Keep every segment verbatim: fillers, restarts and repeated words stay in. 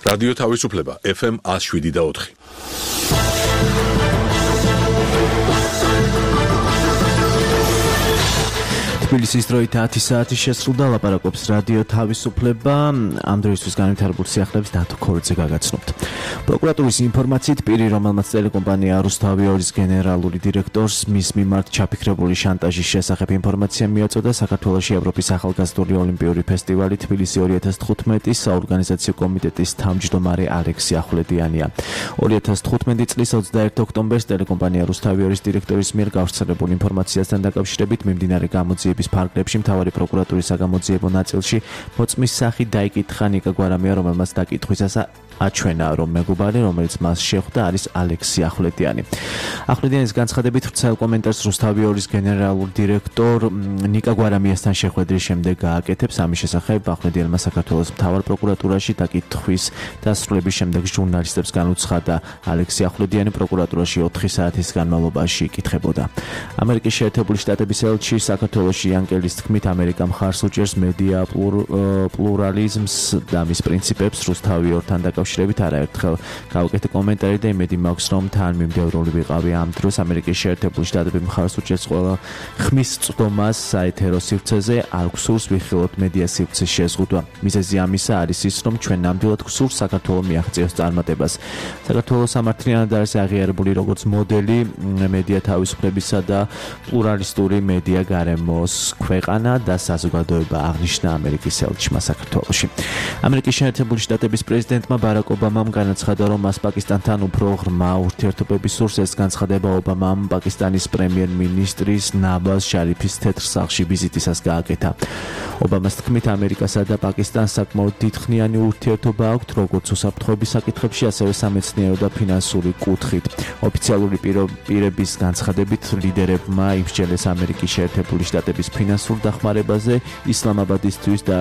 რადიო თავისუფლება ეფ ემ one oh seven და four. თბილისის დროით ათი საათი შესრულდა, ლაპარაკობს რადიო თავისუფლება. ამ დროისთვის განვითარებულ სიახლეებს დათო ქორიძე გაგაცნობთ. პროკურატურის ინფორმაციით პირი, რომელმაც ტელეკომპანია რუსთავიორის გენერალური დირექტორს მის მიმართ ჩაფიქრებული შანტაჟის შესახებ ინფორმაცია მიაწოდა, საქართველოში ევროპის ახალგაზრდული ოლიმპიური ფესტივალი თბილისი two thousand fifteen-ის საორგანიზაციო კომიტეტის თავმჯდომარე ალექსი ახვლედიანია. two thousand fifteen წლის twenty-first ოქტომბერს ტელეკომპანია რუსთავიორის დირექტორის მიერ გავრცელებულ ინფორმაციასთან დაკავშირებით მიმდინარე გამოძიების ფარგლებში მთავარი პროკურატურის საგამოძიებო ნაწილში მოწმის სახით დაიკითხა ნიკა გვარამია, რომელმაც დაკითხვისას აჩვენა, რომ მეგობარი, რომელიც მას შეხვდა, არის ალექსი ახვლედიანი. ახვლედიანის განცხადებით ვრცელ კომენტარს რუსთავიორის გენერალური დირექტორ ნიკა გვარამიასთან შეხვედრის შემდეგ გააკეთებს. ამის შესახებ ახვლედიანმა საქართველოს მთავარ პროკურატურაში დაკითხვის დასრულების შემდეგ ჟურნალისტებს განუცხადა. ალექსი ახვლედიანი პროკურატურაში ოთხი საათის განმავლობაში იკითხებოდა. ამერიკის შეერთებული შტატების ელჩი საქართველოში იანკელის თქმით, ამერიკა მხარს უჭერს მედია პლურალიზმს და მის პრინციპებს. რუსთავიორთან დაკავშირებით არაერთხელ გავაკეთე კომენტარი და იმედი მაქვს, რომ თან მიმდევრული ვიყავი. ამ დროს ამერიკის შეერთებული შტატები მხარს უჭერს ყველა ხმის წვდომას საეთერო სივრცეზე, არ გვსურს ვიხილოთ მედია სივრცის შეზღუდვა. მიზეზი ამისა არის ის, რომ ჩვენ ნამდვილად გვსურს საქართველო მიაღწიოს წარმატებას. საქართველო სამართლიანად არის აღიარებული როგორც მოდელი მედია თავისუფლებისა და პლურალისტური მედია გარემოს ქვეყანა და საზოგადოება, აღნიშნა ამერიკის ელჩმა საქართველოში. ამერიკის შეერთებული შტატების პრეზიდენტმა ბარაკ ობამამ განაცხადა, რომ მას პაკისტანთან უფრო ღრმა ურთიერთობები სურს. ეს განცხადება ობამამ პაკისტანის პრემიერ-მინისტრის ნაბაზ შარიფის თეთრ სახლში ვიზიტისას გააკეთა. ობამას თქმით, ამერიკასა და პაკისტანს საკმაოდ დიდხნიანი ურთიერთობა აქვთ, როგორც უსაფრთხოების საკითხებში, ასევე სამეცნიერო და ფინანსური კუთხით. ოფიციალური პირების განცხადებით, ლიდერებმა იმსჯელეს ამერიკის შეერთებული შტატების ფინანსურ დახმარებაზე ისლამაბადისთვის და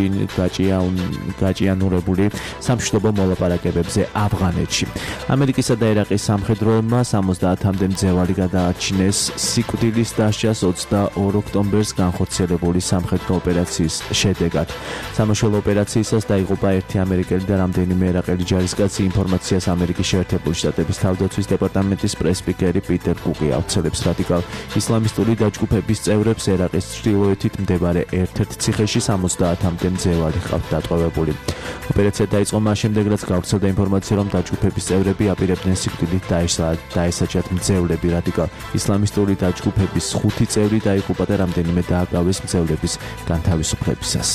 გაჭიანურებული სამშვიდობო მოლაპარაკებებზე ავღანეთში. ამერიკისა და ერაყის სამხედროებმა სამოცდაათამდე მძევალი გადაარჩინეს სიკვდილის დასჯას twenty-second ოქტომბერს განხორციელებული სამხედრო ოპერაციის შედეგად. სამაშველო ოპერაციისას დაიღუპა ერთი ამერიკელი და რამდენიმე ერაყელი ჯარისკაცი. ინფორმაციას ამერიკის შეერთებული შტატების თავდაცვის დეპარტამენტის პრეს-სპიკერი პიტერ კუკი აუცილებს რადიკალ ისლამისტური დაჯგუფების წევრებს ერაყის ჩრდილოეთით მდებარე ერთ-ერთ ციხეში სამოცდაათამდე მძევალი ჰყავთ დატყვევებული. ოპერაცია დაიწყო მას შემდეგ, რაც გავრცელდა ინფორმაცია, რომ დაჯგუფების წევრები აპირებდნენ სიკვდილით დაესაჯათ მძევლები. რადიკალ ისლამისტური დაჯგუფების ხუთი წევრი დაიღუპა და რამდენიმე დააკავეს მძევლების განთავისუფლებისას.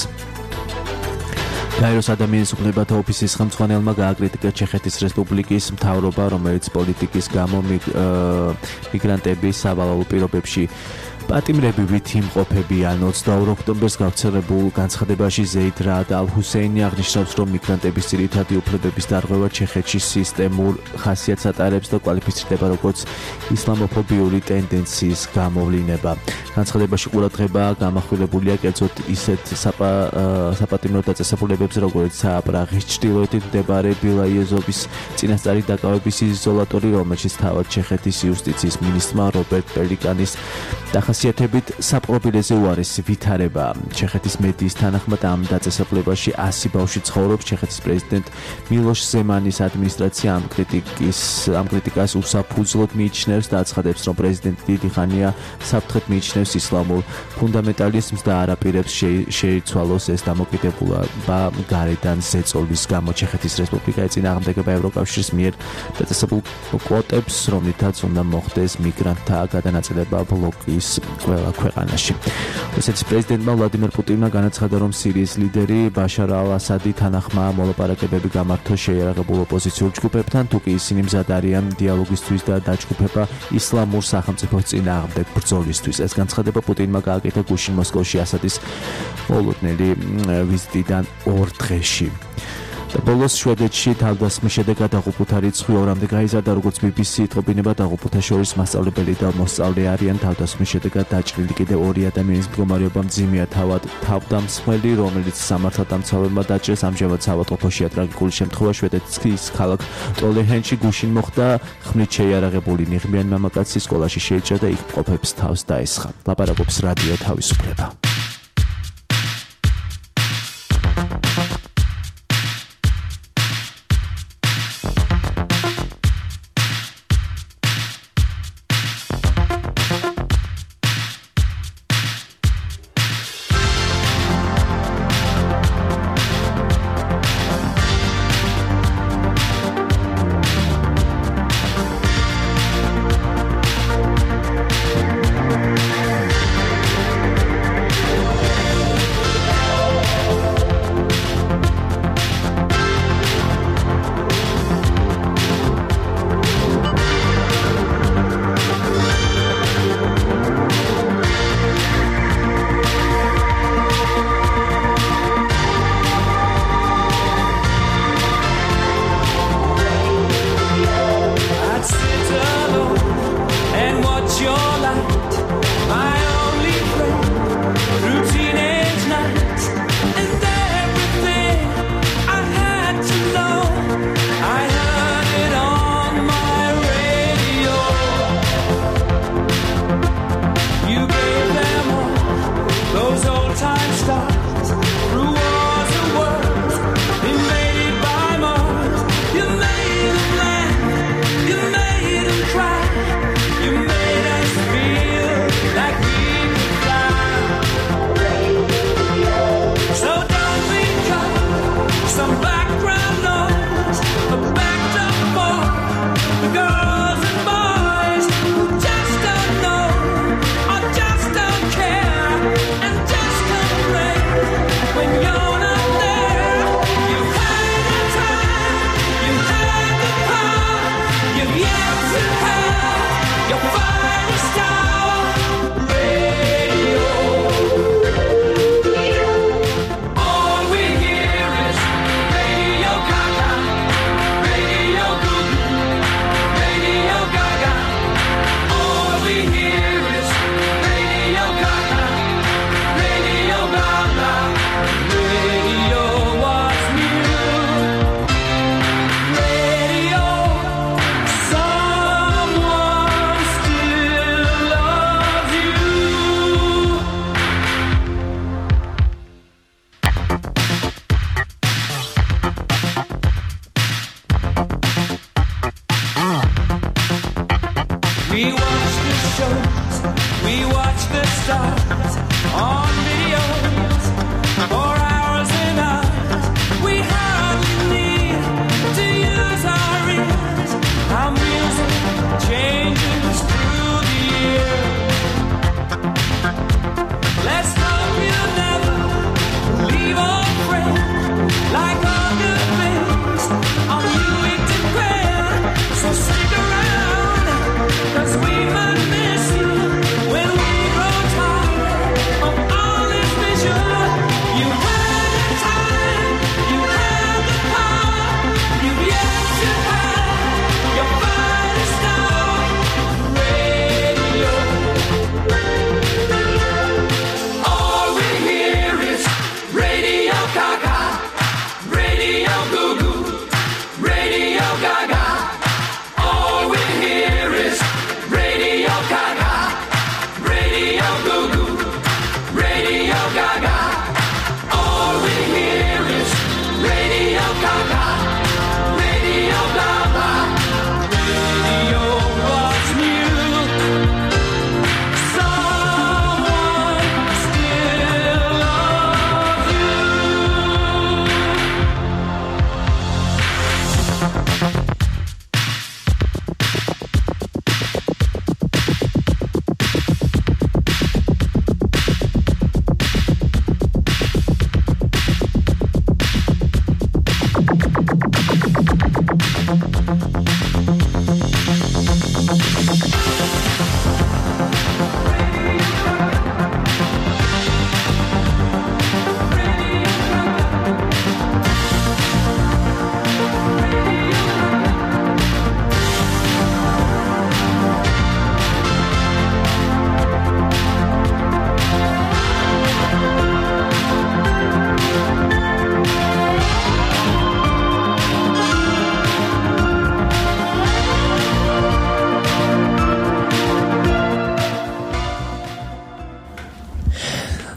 გაეროს ადამიანის უფლებათა ოფისის ხელმძღვანელმა გააკრიტიკა ჩეხეთის რესპუბლიკის მთავრობა, რომელიც პოლიტიკის გამო მიგრანტების სავალალო პირობებში პატიმრებივით იმყოფებიან. twenty-second ოქტომბერს გავრცელებულ განცხადებაში ზეიდ რაად ალ-ჰუსეინი აღნიშნავს, რომ მიგრანტების ძირითადი უფლებების დარღვევა ჩეხეთში სისტემურ ხასიათს ატარებს და კვალიფიცირდება როგორც ისლამოფობიური ტენდენციის გამოვლინება. განცხადებაში ყურადღება გამახვილებულია კერძოდ ისეთ საპატიმრო დაწესებულებებზე, როგორც პრაღის ჩრდილოეთით მდებარე ბილაიეზოვის წინასწარი დაკავების იზოლატორი, რომელშიც თავად ჩეხეთის იუსტიციის მინისტრმა რობერტ პელიკანის დახასიათებით საპყრობილეზე უარესი ვითარება. ჩეხეთის მედიის თანახმად ამ დაწესებულებაში one hundred ბავშვი ცხოვრობს. ჩეხეთის პრეზიდენტ მილოშ ზემანის ადმინისტრაცია ამ კრიტიკის ამ კრიტიკას უსაფუძვლოდ მიიჩნევს და აცხადებს, რომ პრეზიდენტი დიდი ხანია საფრთხედ მიიჩნევს ისლამურ ფუნდამენტალიზმს და არ აპირებს შეიცვალოს ეს დამოკიდებულება გარედან ზეწოლის გამო. ჩეხეთის რესპუბლიკა ეწინააღმდეგება ევროკავშირის მიერ დაწესებულ კვოტებს, რომლითაც უნდა მოხდეს მიგრანტთა გადანაწილება ბლოკის ყველა ქვეყანაში. რუსეთის პრეზიდენტმა ვლადიმერ პუტინმა განაცხადა, რომ სირიის ლიდერი ბაშარ ალ-ასადი თანახმა მოლაპარაკებები გამართოს შეიარაღებულ ოპოზიციურ ჯგუფებთან, თუკი ისინი მზად არიან დიალოგისთვის და დაჯგუფება ისლამურ სახელმწიფოს წინააღმდეგ ბრძოლისთვის. ეს განცხადება პუტინმა გააკეთა გუშინ მოსკოვში ასადის მოლოდნელი ვიზიტიდან ორ დღეში. და ბოლოს შვედეთში თავდასხმის შედეგად დაღუპულთა რიცხვი ორამდე გაიზარდა, როგორც ბი ბი სი იტყობინება. დაღუპულთა შორის მასწავლებელი და მოსწავლე არიან. თავდასხმის შედეგად დაჭრილი კიდევ ორი ადამიანის მდგომარეობა მძიმეა. თავად თავდამსხმელი, რომელიც სამართალდამცავებმა დაჭრეს, ამჟამად საავადმყოფოშია. ტრაგიკული შემთხვევა შვედეთის ქალაქ ტროლეჰენში გუშინ მოხდა. ხმლით შეიარაღებული ნიღბიანი მამაკაცი სკოლაში შეიჭრა და იქ მყოფებს თავს დაესხა. ლაპარაკობს რადიო თავისუფლება.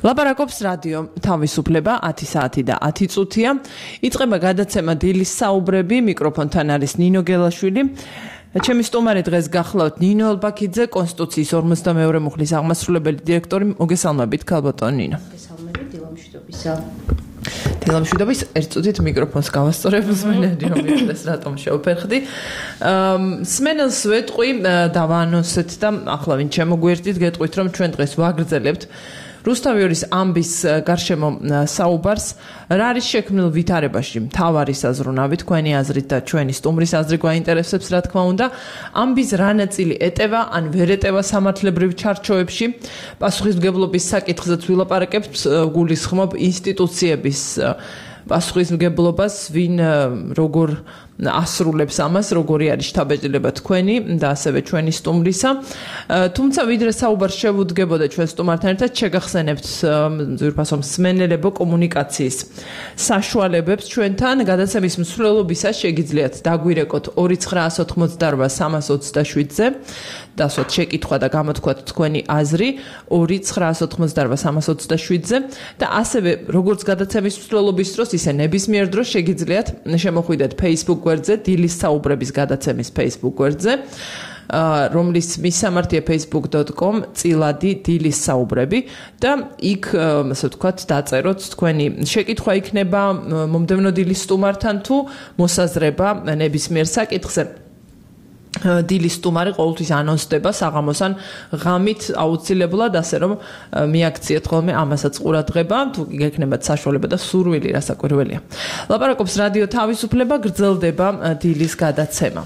ლაპარაკობს რადიო თავისუფლება ათი საათი და ათი წუთია. იწყება გადაცემა დილის საუბრები, მიკროფონთან არის ნინო გელაშვილი. ჩემი სტუმარი დღეს გახლავთ ნინო ელბაქიძე, კონსტიტუციის ორმოცდამეორე მუხლის აღმასრულებელი დირექტორი. მოგესალმებით, ქალბატონ ნინო. მოგესალმებით, დილამშვიდობისა. დილამშვიდობის ერთ წუთით მიკროფონს გავასწორებ მსმენელი რომ იცოდეს რატომ შევფერხდი. მსმენელს ვეტყვი დავაანონსეთ და ახლა ვინ შემოგვიერთდით, გეტყვით რომ ჩვენ დღეს ვაგრძელებთ რუსთავიორის ამბის გარშემო საუბარს. რა არის შექმნილ ვითარებაში მთავარი საზრუნავი თქვენი აზრით და ჩვენი სტუმრის აზრი გვაინტერესებს რა თქმა უნდა. ამბის რა ნაწილი ეტევა ან ვერ ეტევა სამართლებრივ ჩარჩოებში? პასუხისმგებლობის საკითხზეც ვილაპარაკებთ, გულისხმობ ინსტიტუციების პასუხისმგებლობას, ვინ როგორ ასრულებს ამას, როგორი არის შთაბეჭდილება თქვენი და ასევე ჩვენი სტუმრისა. თუმცა ვიდრე საუბარს შევუდგებოდა ჩვენ სტუმართან ერთად, შეგახსენებთ ძვირფასო მსმენელებო კომუნიკაციის საშუალებებს ჩვენთან. გადაცემის მსვლელობისას შეგიძლიათ დაგვირეკოთ ორი ცხრაას ოთხმოცდარვა სამას ოცდაშვიდზე, დასვათ შეკითხვა და გამოთქვათ თქვენი აზრი ორი ცხრაას ოთხმოცდარვა სამას ოცდაშვიდზე და ასევე როგორც გადაცემის მსვლელობის დროს, ისე ნებისმიერ დროს შეგიძლიათ შემოხვიდეთ Facebook გვერდზე, დილის საუბრების გადაცემის Facebook გვერდზე, რომლის მისამართია facebook dot com წილადი დილის საუბრები და იქ, ასე ვთქვათ, დაწეროთ თქვენი შეკითხვა იქნება მომდევნო დილის სტუმართან თუ მოსაზრება ნებისმიერ საკითხზე. დილის სტუმარი ყოველთვის ანონსდება საღამოსან ღამით აუცილებლად, ასე რომ მიაქციეთ ხოლმე ამასაც ყურადღება, თუ გექნებათ საშუალება და სურვილი, რასაკვირველია. ლაპარაკობს რადიო თავისუფლება, გრძელდება დილის გადაცემა.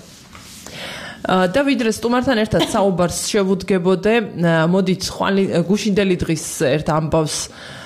და ვიდრე სტუმართან ერთად საუბარს შევუდგებოდე, მოდით გუშინდელი დღის ერთ ამბავს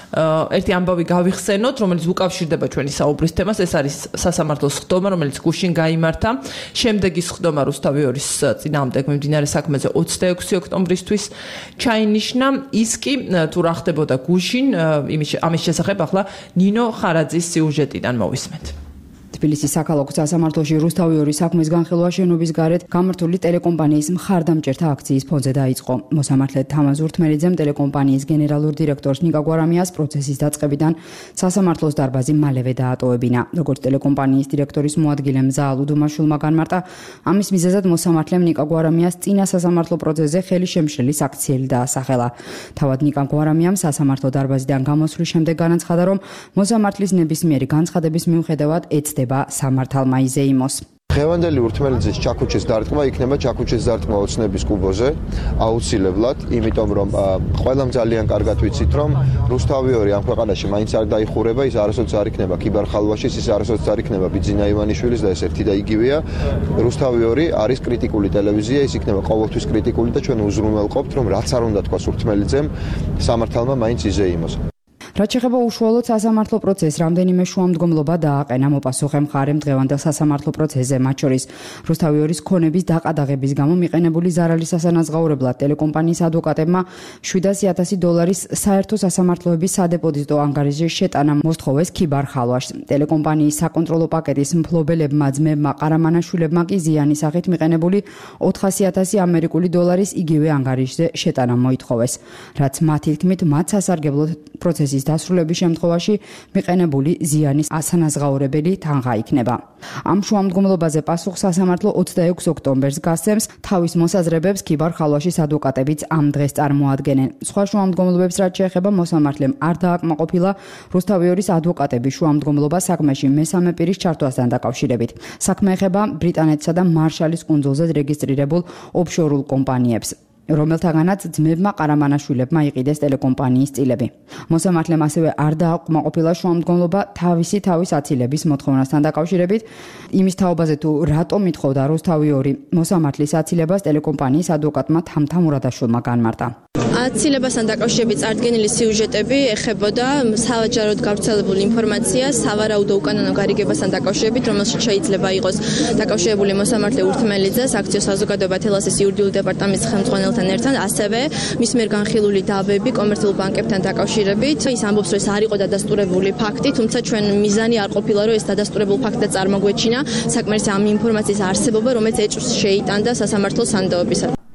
ერთი ამბავი გავიხსენოთ, რომელიც უკავშირდება ჩვენი საუბრის თემას. ეს არის სასამართლოს ხდომა, რომელიც გუშინ გაიმართა. შემდეგი ხდომა რუსთავიორის წინააღმდეგ მიმდინარე საქმეზე ოცდაექვსი ოქტომბრისთვის ჩაინიშნა. ის კი თუ რა ხდებოდა გუშინ, ამის შესახებ ახლა ნინო ხარაძის სიუჟეტიდან მოვისმენთ. თბილისის საქალაქო სასამართლოში რუსთავიორის საქმის განხილვა შენობის გარეთ გამართული ტელეკომპანიის მხარდამჭერთა აქციის ფონზე დაიწყო. მოსამართლე თამაზ ურთმელიძემ ტელეკომპანიის გენერალურ დირექტორს ნიკა გვარამიას პროცესის დაწყებიდან სასამართლოს დარბაზი მალევე დაატოვებინა. როგორც ტელეკომპანიის დირექტორის მოადგილე მზაალ უდუმაშვილმა განმარტა, ამის მიზეზად მოსამართლემ ნიკა გვარამიას წინა სასამართლო პროცესზე ხელი შემშლელი საქციელი დაასახელა. თავად ნიკა გვარამიამ სასამართლო დარბაზიდან გამოსვლის შემდეგ განაცხადა, რომ მოსამართლის ნებისმიერი განცხადების მიუხედავად ეცდება სამართალმა იზეიმოს. დღევანდელი ურთმელიძის ჩაქუჩის დარტყმა იქნება ჩაქუჩის დარტყმა ოცნების კუბოზე, აუცილებლად, იმიტომ რომ ყველამ ძალიან კარგად ვიცით, რომ რუსთავიორი ამ ქვეყანაში მაინც არ დაიხურება, ის არასოდეს არ იქნება ქიბარხალვაშის, ის არასოდეს არ იქნება ბიძინა ივანიშვილის და ეს ერთი და იგივეა. რუსთავიორი არის კრიტიკული ტელევიზია, ის იქნება ყოველთვის კრიტიკული და ჩვენ უზრუნველყოფთ, რომ რაც არ უნდა თქვას ურთმელიძემ, სამართალმა მაინც იზეიმოს. რაც შეეხება უშუალოდ სასამართლო პროცესს, რამდენიმე შუამდგომლობა დააყენა მოპასუხე მხარემ დღევანდელ სასამართლო პროცესზე, მათ შორის რუსთავიორის ქონების დაყადაღების გამო მიყენებული ზარალის სასანაზღაურებლად ტელეკომპანიის ადვოკატებმა შვიდასი ათასი დოლარის საერთო სასამართლოების სადეპოზიტო ანგარიშზე შეტანა მოსთხოვეს ქიბარ ხალვაშს. ტელეკომპანიის საკონტროლო პაკეტის მფლობელებმა ძმებმა ყარამანაშვილებმა კი ზიანის სახით მიყენებული ოთხასი ათასი ამერიკული დოლარის იგივე ანგარიშზე შეტანა მოითხოვეს, რაც მათი თქმით მათ სასარგებლოდ პროცესის დასრულების შემთხვევაში მიყენებული ზიანის ასანაზღაურებელი თანხა იქნება. ამ შუამდგომლობაზე პასუხს სასამართლო ოცდაექვსი ოქტომბერს გასცემს. თავის მოსაზრებებს ქიბარ ხალვაშის ადვოკატებიც ამ დღეს წარმოადგენენ. სხვა შუამდგომლობებს რაც შეეხება, მოსამართლემ არ დააკმაყოფილა რუსთავიორის ადვოკატების შუამდგომლობა საქმეში მესამე პირის ჩართვასთან დაკავშირებით. საქმე ეხება ბრიტანეთსა და მარშალის კუნძულზე რეგისტრირებულ ოფშორულ კომპანიებს, რომელთაგანაც ძმებმა ყარამანაშვილებმა იყიდეს ტელეკომპანიის წილები. მოსამართლემ ასევე არ დააკმაყოფილა შუამდგომლობა თავისი თავის აცილების მოთხოვნასთან დაკავშირებით. იმის თაობაზე თუ რატომ ითხოვდა რუსთავიორი მოსამართლის აცილებას, ტელეკომპანიის ადვოკატმა თამთა მურადაშვილმა განმარტა. აცილებასთან დაკავშირებით წარდგენილი სიუჟეტები ეხებოდა სავაჯაროდ გავრცელებულ ინფორმაციას სავარაუდო უკანონო გარიგებასთან დაკავშირებით, რომელშიც შეიძლება იყოს დაკავშირებული მოსამართლე ურთმელიძეს, აქციო საზოგადოება თელასის იურიდიული დეპარტამენტის ხელმძღვანელთან ერთად, ასევე მის მიერ განხილული დავები კომერციულ ბანკებთან დაკავშირებით. ის ამბობს, რომ ეს არ იყო დადასტურებული ფაქტი, თუმცა ჩვენ მიზანი არ ყოფილა, რომ ეს დადასტურებულ ფაქტი წარმოგვეჩინა საკმარისი ამ ინფორმაციის არსებობა, რომელიც ეჭვს შეიტანდა სასამართლოს სანდოობისა.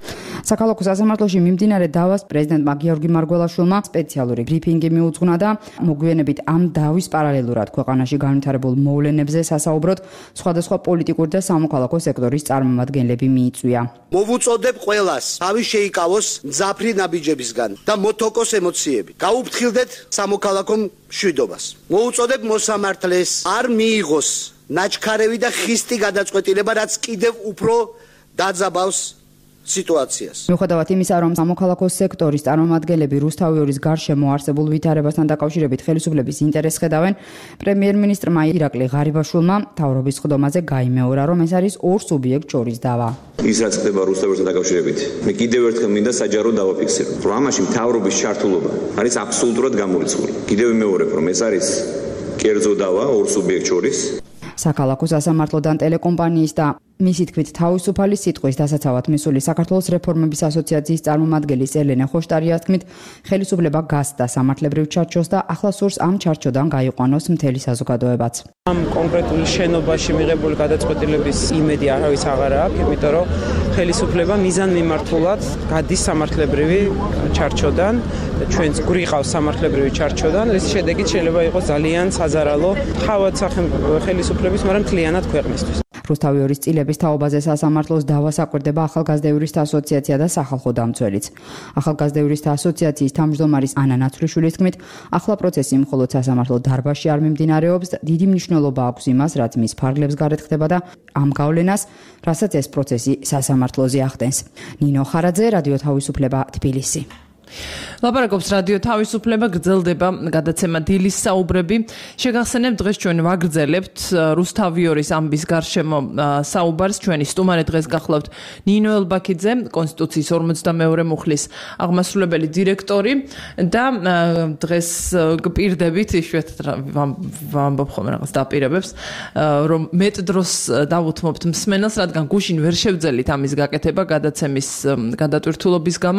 საქალაქო სასამართლოში მიმდინარე დავას პრეზიდენტმა გიორგი მარგველაშვილმა სპეციალური ბრიფინგი მიუძღვნა და მოგვიანებით ამ დავის პარალელურად ქვეყანაში განვითარებულ მოვლენებზე სასაუბროდ სხვადასხვა პოლიტიკური და სამოქალაქო სექტორის წარმომადგენლები მიიწვია. მოვუწოდებ ყველას თავი შეიკავოს მძაფრი ნაბიჯებისგან და მოთოკოს ემოციები. გაუფრთხილდეთ სამოქალაქო მშვიდობას. მოვუწოდებ მოსამართლეს არ მიიღოს ნაჩქარევი და ხისტი გადაწყვეტილება, რაც კიდევ უფრო დაძაბავს სიტუაციას. მიუხედავად იმისა, რომ სამოქალაქო სექტორის წარმომადგენლები რუსთავიორის გარშემო არსებულ ვითარებასთან დაკავშირებით ხელისუფლების ინტერესს ხედავენ, პრემიერ-მინისტრმა ირაკლი ღარიბაშვილმა მთავრობის ხდომაზე გაიმეორა, რომ ეს არის ორ სუბიექტ შორის დავა. ის რაც ხდება რუსთავიორთან დაკავშირებით, მე კიდევ ერთხელ მინდა საჯაროდ დავაფიქსირო, რომ ამაში მთავრობის ჩართულობა არის აბსოლუტურად გამორიცხული. კიდევ ვიმეორებ, რომ ეს არის კერძო დავა ორ სუბიექტ შორის. საქალაქო სასამართლოდან ტელეკომპანიის და მისი თქმით თავისუფალი სიტყვის დასაცავად მისული საქართველოს რეფორმების ასოციაციის წარმომადგენლის ელენე ხოშტარიას თქმით, ხელისუფლება გასცდა სამართლებრივ ჩარჩოს და ახლა სურს ამ ჩარჩოდან გაიყვანოს მთელი საზოგადოებაც. ამ კონკრეტული შენობაში მიღებული გადაწყვეტილების იმედი არავის აღარ აქვს, იმიტომ რომ ხელისუფლება მიზანმიმართულად გადის სამართლებრივი ჩარჩოდან და ჩვენც გვიყავს სამართლებრივი ჩარჩოდან, რის შედეგით შეიძლება იყოს ძალიან საზარალო თავად ხელისუფლების, მაგრამ მთლიანად ქვეყნისთვის. რუსთავიორის წილების თაობაზე სასამართლოს დავას აკვირდება ახალგაზრდა იურისტთა ასოციაცია და სახალხო დამცველიც. ახალგაზრდა იურისტთა ასოციაციის თავმჯდომარის ანა ნაცვლიშვილის თქმით, ახლა პროცესი მხოლოდ სასამართლო დარბაზში არ მიმდინარეობს, დიდი მნიშვნელობა აქვს იმას, რაც მის ფარგლებს გარეთ ხდება და ამ გავლენას, რასაც ეს პროცესი სასამართლოზე ახდენს. ნინო ხარაძე, რადიო თავისუფლება, თბილისი. ლაპარაკობს რადიო თავისუფლება, გრძელდება გადაცემა დილის საუბრები. შეგახსენებთ, დღეს ჩვენ ვაგრძელებთ რუსთავიორის ამბის გარშემო საუბარს. ჩვენი სტუმარი დღეს გახლავთ ნინო ელბაქიძე, კონსტიტუციის ორმოცდამეორე მუხლის აღმასრულებელი დირექტორი და დღეს გპირდებით, იშვიათად ვამბობ ხოლმე რაღაც დაპირებებს, რომ მეტ დროს დავუთმობთ მსმენელს, რადგან გუშინ ვერ შევძელით ამის გაკეთება გადაცემის გადატვირთულობის გამო.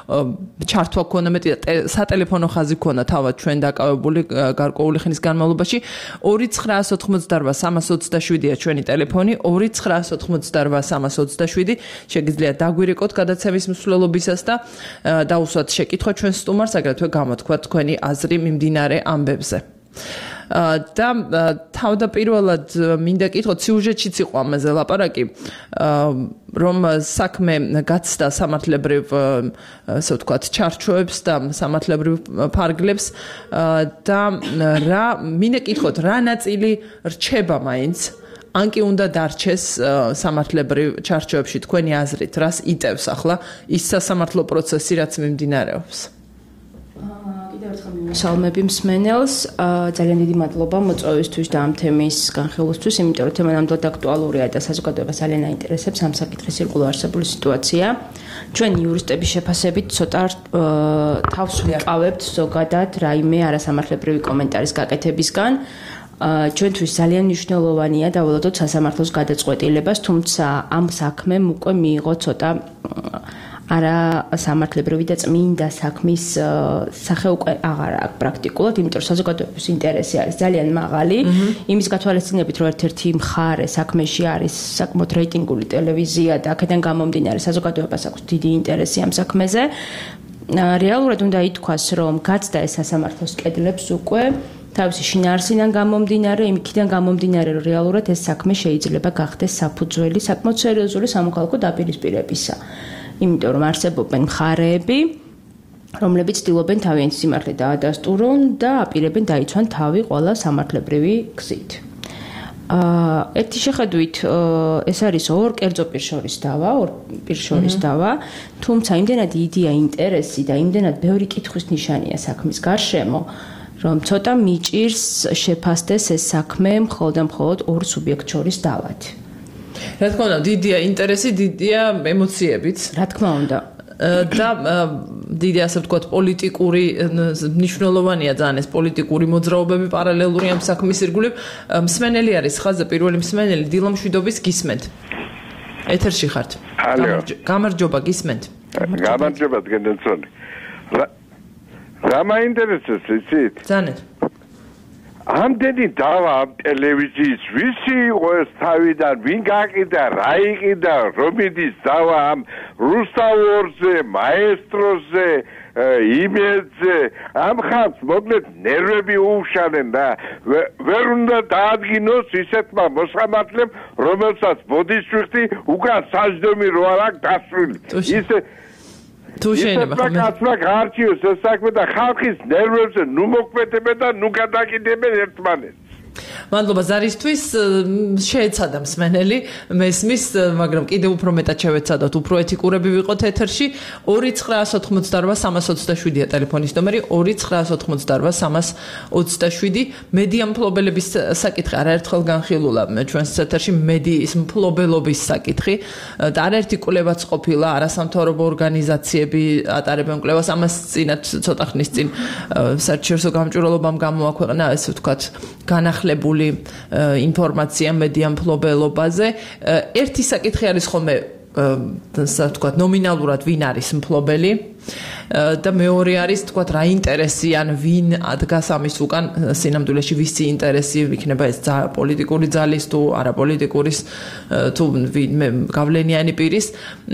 ჩართვა ქონა მეტი სატელეფონო ხაზი ქონა თავად ჩვენ დაკავებული გარკვეული ხნის განმავლობაში. ორი ცხრაას ოთხმოცდარბა სამას ოცდაშვიდია ჩვენი ტელეფონი, ორი ცხრაას ოთხმოცდარბა სამას ოცდაშვიდი. შეგიძლიათ დაგვირეკოთ გადაცემის მსვლელობისას და დაუსვათ შეკითხვა ჩვენ სტუმარს, აგრეთვე გამოთქვათ თქვენი აზრი მიმდინარე ამბებზე. და თავდაპირველად მინდა კითხოთ, სიუჟეტშიც იყო ამაზე ლაპარაკი, რომ საქმე გაცდა სამართლებრივ, ასე ვთქვათ, ჩარჩოებს და სამართლებრივ ფარგლებს და რა მინდა კითხოთ, რა ნაწილი რჩება მაინც, ან კი უნდა დარჩეს სამართლებრივ ჩარჩოებში თქვენი აზრით, რას იტევს ახლა ის სასამართლო პროცესი, რაც მიმდინარეობს? მოგესალმები მსმენელს, ძალიან დიდი მადლობა მოწვევისთვის და ამ თემის განხილვისთვის, იმიტომ რომ თემა ნამდვილად აქტუალურია და საზოგადოებას ძალიან აინტერესებს ამ საკითხის ირგვლივ არსებული სიტუაცია. ჩვენ იურისტების შეფასებით ცოტა თავს ვიყავებთ ზოგადად რაიმე არასამართლებრივი კომენტარის გაკეთებისგან. ჩვენთვის ძალიან მნიშვნელოვანია დაველოდოთ სასამართლოს გადაწყვეტილებას, თუმცა ამ საქმემ უკვე მიიღო ცოტა არა სამართლებრივი და წმინდა საქმის სახე უკვე აღარ აქვს პრაქტიკულად, იმიტომ რომ საზოგადოების ინტერესი არის ძალიან მაღალი. იმის გათვალისწინებით, რომ ერთ-ერთი მხარე საქმეში არის საკმაოდ რეიტინგული ტელევიზია და აქედან გამომდინარე საზოგადოებას აქვს დიდი ინტერესი ამ საქმეზე. რეალურად უნდა ითქვას, რომ გაცდა ეს სასამართლოს კედლებს უკვე თავისი შინაარსიდან გამომდინარე, იმიქიდან გამომდინარე, რომ რეალურად ეს საქმე შეიძლება გახდეს საფუძველი საკმაოდ სერიოზული სამოქალაქო დაპირისპირებისა. იმიტომ რომ არსებობენ მხარეები, რომლებიც ცდილობენ თავიანთი სიმართლე დაადასტურონ და აპირებენ დაიცვან თავი ყველა სამართლებრივი გზით. ერთი შეხედვით ეს არის ორ კერძო პირ შორის დავა, ორ პირ შორის დავა, თუმცა იმდენად დიდია ინტერესი და იმდენად ბევრი კითხვის ნიშანია საქმის გარშემო, რომ ცოტა მიჭირს შეფასდეს ეს საქმე მხოლოდ და მხოლოდ ორ სუბიექტ შორის დავად. რა თქმა უნდა, დიდია ინტერესი, დიდია ემოციებიც. რა თქმა უნდა. და დიდი ასე ვთქვათ, პოლიტიკური მნიშვნელოვანია ძალიან ეს პოლიტიკური მოძრაობები პარალელური ამ საქმის ირგვლივ. მსმენელი არის ხაზზე, პირველი მსმენელი დილამშვიდობის გისმენთ. ეთერში ხართ. გამარჯობა, გისმენთ. გამარჯობა, დგენდენცონი. რა მაინტერესებს იცით? ძალიან. ამდენი დავა ამ ტელევიზიის ვისი იყო ეს თავიდან, ვინ გაყიდა, რა იყიდა, რომ იდის დავა ამ რუსთავორზე, მაესტროზე, იმედზე, ამ ხანს მოკლედ ნერვები უუშანენ და ვერ უნდა დაადგინოს ისეთმა მოსამართლემ, რომელსაც ბოდიშვილი უკან საჯდომი რო არ აქვს დასრული. ისე თუ შეიძლება ხომ კაცმა გარჩიოს ეს საქმე და ხალხის ნერვებზე ნუ მოქმედებენ და ნუ გადაკიდებენ ერთმანეთს. მადლობა ზარისთვის შეეცადა მსმენელი მესმის მაგრამ კიდევ უფრო მეტად შევეცადოთ უფრო ეთიკურები ვიყოთ ეთერში ორი ცხრაას ოთხმოცდარვა სამას ოცდაშვიდია ტელეფონის ნომერი ორი ცხრაას ოთხმოცდარვა სამას ოცდაშვიდი მედია მფლობელების საკითხი არაერთხელ განხილულა ჩვენს ეთერში მედიის მფლობელობის საკითხი და არაერთი კვლევაც ყოფილა არასამთავრობო ორგანიზაციები ატარებენ კვლევას ამას წინათ ცოტა ხნის წინ საერთაშორისო გამჭვირვალობამ გამოაქვეყნა ესე ვთქვათ განახლებული ინფორმაცია მედია მფლობელობაზე ერთი საკითხი არის ხოლმე ასე ვთქვათ ნომინალურად ვინ არის მფლობელი და მეორე არის თქვათ რა ინტერესი ან ვინ ადგას ამის უკან სინამდვილეში ვისი ინტერესი იქნება ეს პოლიტიკური ძალის თუ არაპოლიტიკურის თუ გავლენიანი პირის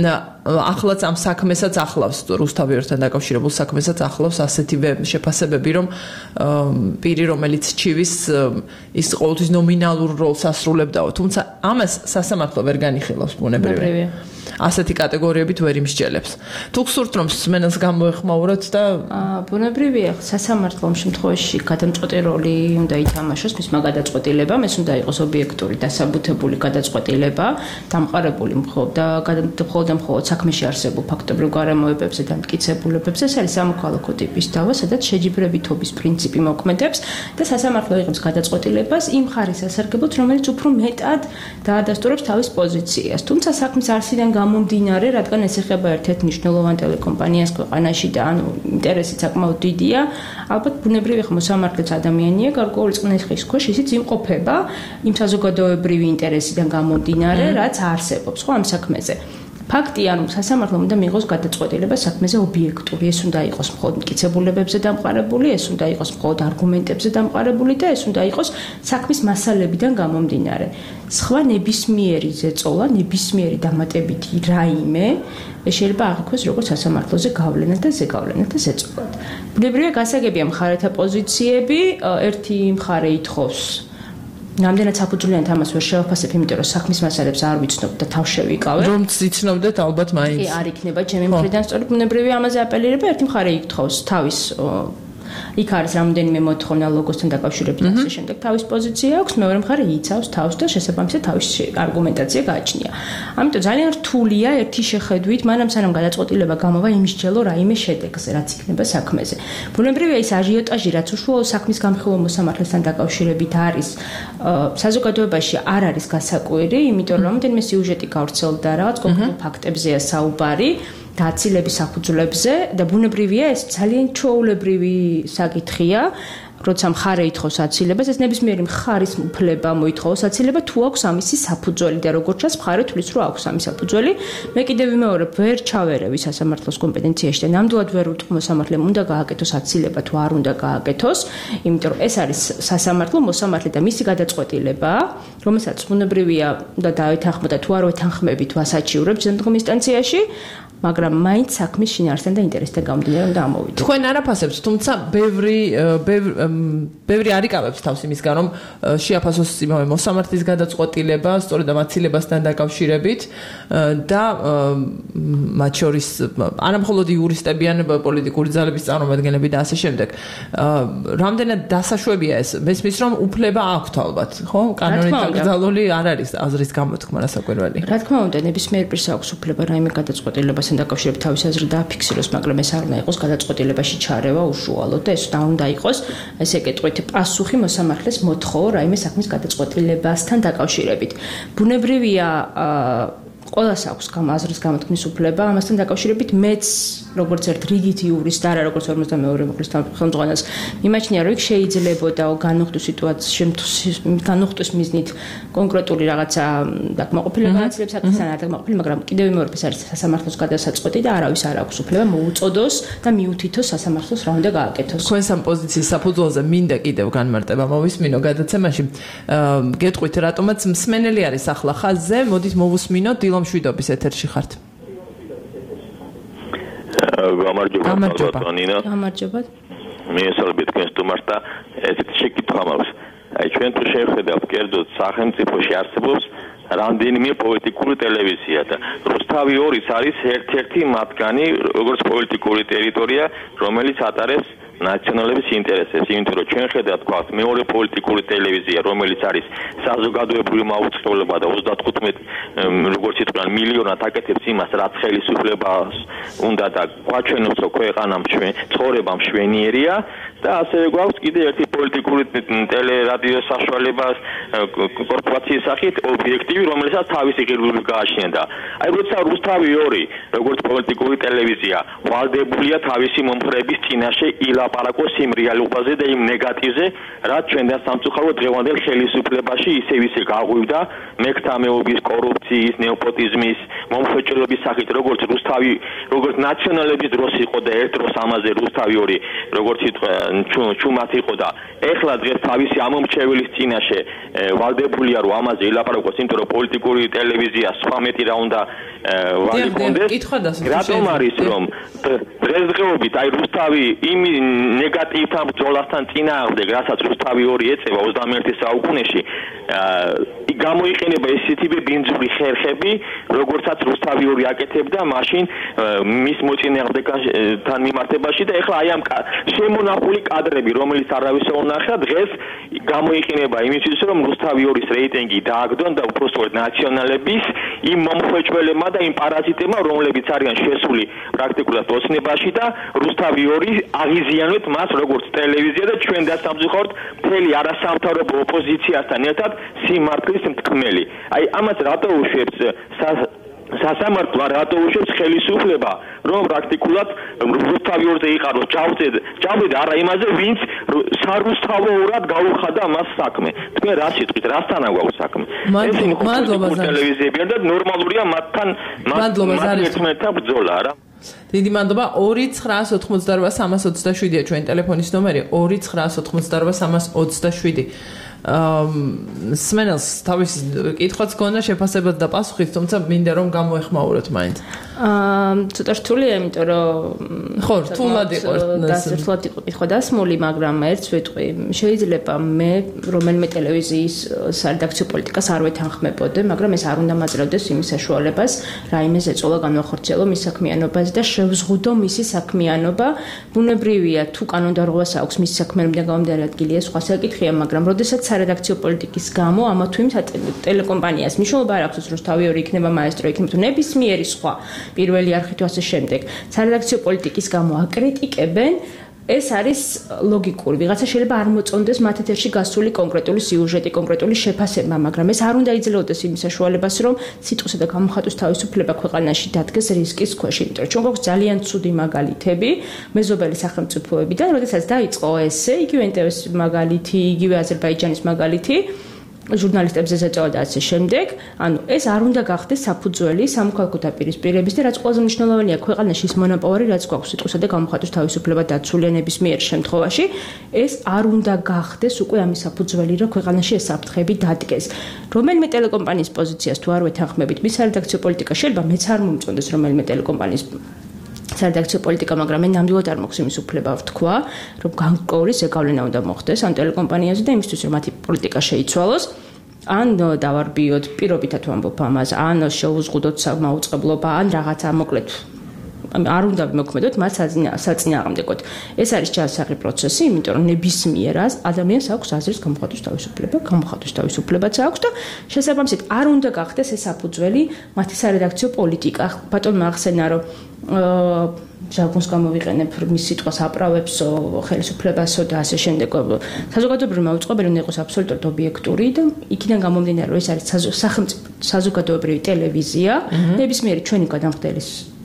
ახლაც ამ საქმესაც ახლავს რუსთავიორთან დაკავშირებულ საქმესაც ახლავს ასეთივე შეფასებები რომ პირი რომელიც ჩივის ის ყოველთვის ნომინალურ როლს ასრულებდაო თუმცა ამას სასამართლო ვერ განიხილავს ბუნებრივია ასეთი კატეგორიებით ვერ იმსჯელებს თუ გსურთ რომ მსმენელს გამოეხმაუროთ და ბუნებრივია სასამართლომ შემთხვევაში გადამწყვეტი როლი უნდა ითამაშოს მისმა გადაწყვეტილებამ ეს უნდა იყოს ობიექტური დასაბუთებული გადაწყვეტილება დამყარებული მხოლოდ და მხოლოდ და მხოლოდ საქმეში არსებულ ფაქტობრივ გარემოებებზე და მტკიცებულებებზე ეს არის სამოქალაქო ტიპის დავა სადაც შეჯიბრებითობის პრინციპი მოქმედებს და სასამართლო იღებს გადაწყვეტილებას იმ ხარის სასარგებლოდ რომელიც უფრო მეტად დაადასტურებს თავის პოზიციას თუმცა საქმის არსიდან გამომდინარე, რადგან ეს ეხება ერთ-ერთ მნიშვნელოვან ტელეკომპანიას ქვეყანაში და ანუ ინტერესი საკმაოდ დიდია, ალბათ ბუნებრივია ხომ მოსამართლეც ადამიანია, გარკვეული წყნის ხის ქვეშ ისიც იმყოფება იმ საზოგადოებრივი ინტერესიდან გამომდინარე, რაც არსებობს ხო ამ საქმეზე. ფაქტია, რომ სასამართლომ უნდა მიიღოს გადაწყვეტილება საქმეზე ობიექტური, ეს უნდა იყოს მხოლოდ მტკიცებულებებზე დამყარებული, ეს უნდა იყოს მხოლოდ არგუმენტებზე დამყარებული და ეს უნდა იყოს საქმის მასალებიდან გამომდინარე. სხვა ნებისმიერი ზეწოლა, ნებისმიერი დამატებითი რაიმე შეიძლება აღიქვეს როგორც სასამართლოზე გავლენა და ზეგავლენა და ზეწოლად. ბუნებრივია გასაგებია მხარეთა პოზიციები, ერთი მხარე ითხოვს ნამდვილად საფუძვლიანად ამას ვერ შევაფასებ, იმიტომ რომ საქმის მასალებს არ ვიცნობ და თავ შევიკავებ. რომ ციცნობდეთ ალბათ მაინც. კი, არ იქნება ჩემი მხრიდან სწორედ ბუნებრივია ამაზე აპელირება, ერთი მხარე ითხოვს თავის იქ არის რამოდენიმე მოთხოვნა ლოგოსთან დაკავშირებით და ასე შემდეგ თავის პოზიცია აქვს, მეორე მხარე იცავს თავს და შესაბამისად თავის არგუმენტაცია გააჩნია. ამიტომ ძალიან რთულია ერთი შეხედვით, მანამ სანამ გადაწყვეტილება გამოვა იმისჯელო რაიმე შედეგზე, რაც იქნება საქმეზე. ბუნებრივია ის აჟიოტაჟი, რაც უშუალო საქმის გამხილვა მოსამართლესთან დაკავშირებით არის, საზოგადოებაში არ არის გასაკვირი, იმიტომ რომ რამოდენიმე სიუჟეტი გავრცელდა რაღაც კონკრეტულ ფაქტებზეა საუბარი. დაცილების საფუძვლებზე და ბუნებრივია ეს ძალიან ჩვეულებრივი საკითხია როცა მხარე ითხოვს აცილებას ეს ნებისმიერი მხარის უფლება მოითხოვოს აცილება თუ აქვს ამისი საფუძველი და როგორც ჩანს მხარე თulis რომ აქვს ამის საფუძველი მე კიდევ ვიმეორებ ვერ ჩავერევი სასამართლოს კომპეტენციაში და ნამდვილად ვერ ვიტყვი მოსამართლემ უნდა გააკეთოს აცილება თუ არ უნდა გააკეთოს იმიტომ რომ ეს არის სასამართლო მოსამართლე და მისი გადაწყვეტილება რომელსაც ბუნებრივია და დაეთანხმება თუ არ ვეთანხმები თუ ასაჩივრებს შემდგომ ინსტანციაში მაგრამ მაინც საქმის შინაარსთან და ინტერესთან გამომდინარე უნდა ამოვიდეთ. თქვენ არაფასებთ, თუმცა ბევრი ბევრი არიკავებს თავს იმისგან, რომ შეაფასოს იმავე მოსამართლის გადაწყვეტილება, სწორედ ამ აცილებასთან დაკავშირებით და მათ შორის არამხოლოდ იურისტები ან პოლიტიკური ძალების წარმომადგენლები და ასე შემდეგ. რამდენად დასაშვებია ეს? მესმის რომ უფლება აქვთ ალბათ, ხო? კანონით დაკრძალული არ არის აზრის გამოთქმა რასაკვირველი. რა თქმა უნდა, ნებისმიერ პირს აქვს უფლება რაიმე გადაწყვეტილებას დაკავშირებით თავის აზრით დააფიქსიროს, მაგრამ ეს არ უნდა იყოს გადაწყვეტილებაში ჩარევა უშუალოდ და ეს უნდა იყოს ესე კეთყვით პასუხი მოსამართლეს მოთხოვო რაიმე საქმის გადაწყვეტილებასთან დაკავშირებით. ბუნებრივია ყველას აქვს აზრის გამოთქმის უფლება, ამასთან დაკავშირებით მეც როგორც ერთ რიგითი იურისტი და არა როგორც ორმოცდამეორე მოხლის ხელმძღვანელს მიმაჩნია რომ იქ შეიძლებოდა განუხტვის სიტუაციის განუხტვის მიზნით კონკრეტული რაღაცა დაკმაყოფილება განაცილებს საკითხთან არ დაკმაყოფილი, მაგრამ კიდევ მეორე ეს არის სასამართლოს გადასაწყვეტი და არავის არ აქვს უფლება მოუწოდოს და მიუთითოს სასამართლოს რა უნდა გააკეთოს. თქვენს ამ პოზიციის საფუძველზე მინდა კიდევ განმარტება მოვისმინო გადაცემაში. გეტყვით რატომაც მსმენელი არის ახლა ხაზზე, მოდით მოვუსმინოთ დილო მშვიდობის ეთერში ხართ. გამარჯობა ბატონინა. გამარჯობა. მიესალმებით თქვენს სტუმარს და ესეთი შეკითხვა მაქვს. აი ჩვენ თუ შევხედავთ კერძოდ სახელმწიფოში არსებობს რამდენიმე პოლიტიკური ტელევიზია და რუსთავი ორი არის ერთ-ერთი მათგანი, როგორც პოლიტიკური ტერიტორია, რომელიც ატარებს ნაციონალების ინტერესებს, იმიტომ რომ ჩვენ ხედავთ თქვათ მეორე პოლიტიკური ტელევიზია, რომელიც არის საზოგადოებრივი მაუწყებლობა და ოცდათხუთმეტ როგორც ითქვან მილიონად აკეთებს იმას, რაც ხელისუფლებას უნდა და გვაჩვენოს, რომ ქვეყანა ჩვენ ცხოვრება მშვენიერია და ასევე გვაქვს კიდე ერთი პოლიტიკური ტელერადიო საშუალება კორპორაციის სახით ობიექტივი, რომელსაც თავისი ღირებულებით გააჩნია და აი როცა რუსთავი ორი, როგორც პოლიტიკური ტელევიზია, ვალდებულია თავისი მომხრეების წინაშე ილაპარაკოს იმ რეალობაზე და იმ ნეგატივზე, რაც ჩვენთან სამწუხაროდ დღევანდელ ხელისუფლებაში ისევ ისე გაღვივდა მექთამეობის, კორუფციის, ნეოპოტიზმის, მომხმეჭელობის სახით, როგორც რუსთავი, როგორც ნაციონალების დროს იყო და ერთ დროს ამაზე რუსთავი ორი, როგორც ითქვა ჩუმად იყო და ეხლა დღეს თავისი ამომრჩეველის წინაშე ვალდებულია რომ ამაზე ილაპარაკოს, იმიტომ რომ პოლიტიკური ტელევიზია სხვა მეტი რა უნდა ვალიკონდეს. რატომ არის რომ დღესდღეობით აი რუსთავი იმ ნეგატივთან ბრძოლასთან წინააღმდეგ, რასაც რუსთავი ორი ეწევა ოცდამეერთე საუკუნეში, გამოიყენება ესეთი ბინძური ხერხები, როგორცაც რუსთავი ორი აკეთებდა მაშინ მის მოწინააღმდეგთან მიმართებაში და ეხლა აი ამ შემონახული კადრები, რომელიც არავის არ უნახა, დღეს გამოიყენება იმისთვის, რომ რუსთავი ორის რეიტინგი დააგდონ და უпростоრად ნაციონალების იმ მომხვეჭველებმა და იმ პარაზიტებმა, რომლებიც არიან შესული პრაქტიკულად ოცნებაში და რუსთავი ორი აღიზიანოთ მას როგორც ტელევიზია და ჩვენ დასამზუხართ მთელი არასამთავრობო ოპოზიციასთან ერთად სიმართლის მთქმელი. აი ამას რატო უშვებს სასამართლო, რატო უშვებს ხელისუფლება, რომ პრაქტიკულად რუსთავი ორზე იყაროს ჯავდე, ჯავდე და არა იმაზე, ვინც სარუსთავოურად გაუხადა მას საქმე. თქვენ რა სიტყვით, რასთან აგვაქვს საქმე? ესენი პოლიტიკური ტელევიზიებია და ნორმალურია მათთან ერთმანეთთან ბრძოლა, რა. დიდი მადლობა. ორი ცხრაას ოთხმოცდაოთხ სამას ოცდაშვიდია ჩვენი ტელეფონის ნომერი ორი ცხრაას ოთხმოცდაოთხ სამას ოცდაშვიდი. სმენელს თავის კითხვაც გქონდა შეფასებად და პასუხით, თუმცა მინდა რომ გამოეხმაუროთ მაინც. აა ცოტა რთულია, იმიტომ რომ ხო, რთულად იყო დასრულად იყო კითხვა დასმული, მაგრამ ერთს ვიტყვი, შეიძლება მე რომელიმე ტელევიზიის სარედაქციო პოლიტიკას არ ვეთანხმებოდე, მაგრამ ეს არ უნდა მაძლევდეს იმის საშუალებას, რაიმე ზეწოლა განვახორციელო მის საქმიანობაზე და შევზღუდო მისი საქმიანობა. ბუნებრივია, თუ კანონდარღვევას აქვს მისი საქმიანობიდან გამომდინარე ადგილია სხვა საკითხია, მაგრამ როდესაც სარედაქციო პოლიტიკის გამო ამა თუ იმ ტელეკომპანიას მნიშვნელობა არ აქვს, რუსთავი ორი იქნება მაესტრო, იქნება თუ ნებისმიერი სხვა პირველი არხი თუ ასე შემდეგ. სარედაქციო პოლიტიკის გამო აკრიტიკებენ, ეს არის ლოგიკური. ვიღაცა შეიძლება არ მოწონდეს მათ ეთერში გასული კონკრეტული სიუჟეტი, კონკრეტული შეფასება, მაგრამ ეს არ უნდა იძლეოდეს იმის საშუალებას, რომ სიტყვისა და გამოხატვის თავისუფლება ქვეყანაში დადგეს რისკის ქვეშ. იმიტომ რომ ჩვენ გვაქვს ძალიან ცუდი მაგალითები მეზობელი სახელმწიფოებიდან, როდესაც დაიწყო ესე, იგივე ენ ტე ვეს მაგალითი, იგივე აზერბაიჯანის მაგალითი, ჟურნალისტებზე ზეწოლა და ასე შემდეგ. ანუ ეს არ უნდა გახდეს საფუძველი სამოქალაქო დაპირისპირების და რაც ყველაზე მნიშვნელოვანია ქვეყანაში ის მონოპოლი, რაც გვაქვს სიტყვისა და გამოხატვის თავისუფლება დაცულენების მიერ შემთხვევაში, ეს არ უნდა გახდეს უკვე ამის საფუძველი, რომ ქვეყანაში ეს საფრთხები დადგეს. რომელიმე ტელეკომპანიის პოზიციას თუ არ ვეთანხმებით, მის სარედაქციო პოლიტიკა შეიძლება მეც არ მომწონდეს რომელიმე ტელეკომპანიის სარედაქციო პოლიტიკა, მაგრამ მე ნამდვილად არ მაქვს იმის უფლება ვთქვა, რომ განკორი ზეგავლენა უნდა მოხდეს ამ ტელეკომპანიაზე და იმისთვის, რომ მათი პოლიტიკა შეიცვალოს. ან დავარბიოთ, პირობითად ვამბობ ამას, ან შევუზღუდოთ სამაუწყებლობა, ან რაღაცა მოკლედ არ უნდა მოგქმედოთ მათ საწინააღმდეგოდ. ეს არის ჯანსაღი პროცესი, იმიტომ რომ ნებისმიერას ადამიანს აქვს აზრის გამოხატვის თავისუფლება, გამოხატვის თავისუფლებაც აქვს და შესაბამისად არ უნდა გახდეს ეს საფუძველი მათი სარედაქციო პოლიტიკა. ბატონმა ახსენა, რომ ჟარგონს გამოვიყენებ მის სიტყვას აправებსო, ხელისუფლებასო და ასე შემდეგ. საზოგადოებრივი მაუწყებელი უნდა იყოს აბსოლუტურად ობიექტური და იქიდან გამომდინარე, რომ ეს არის საზოგადოებრივი ტელევიზია, ნებისმიერი ჩვენი გადამხდელის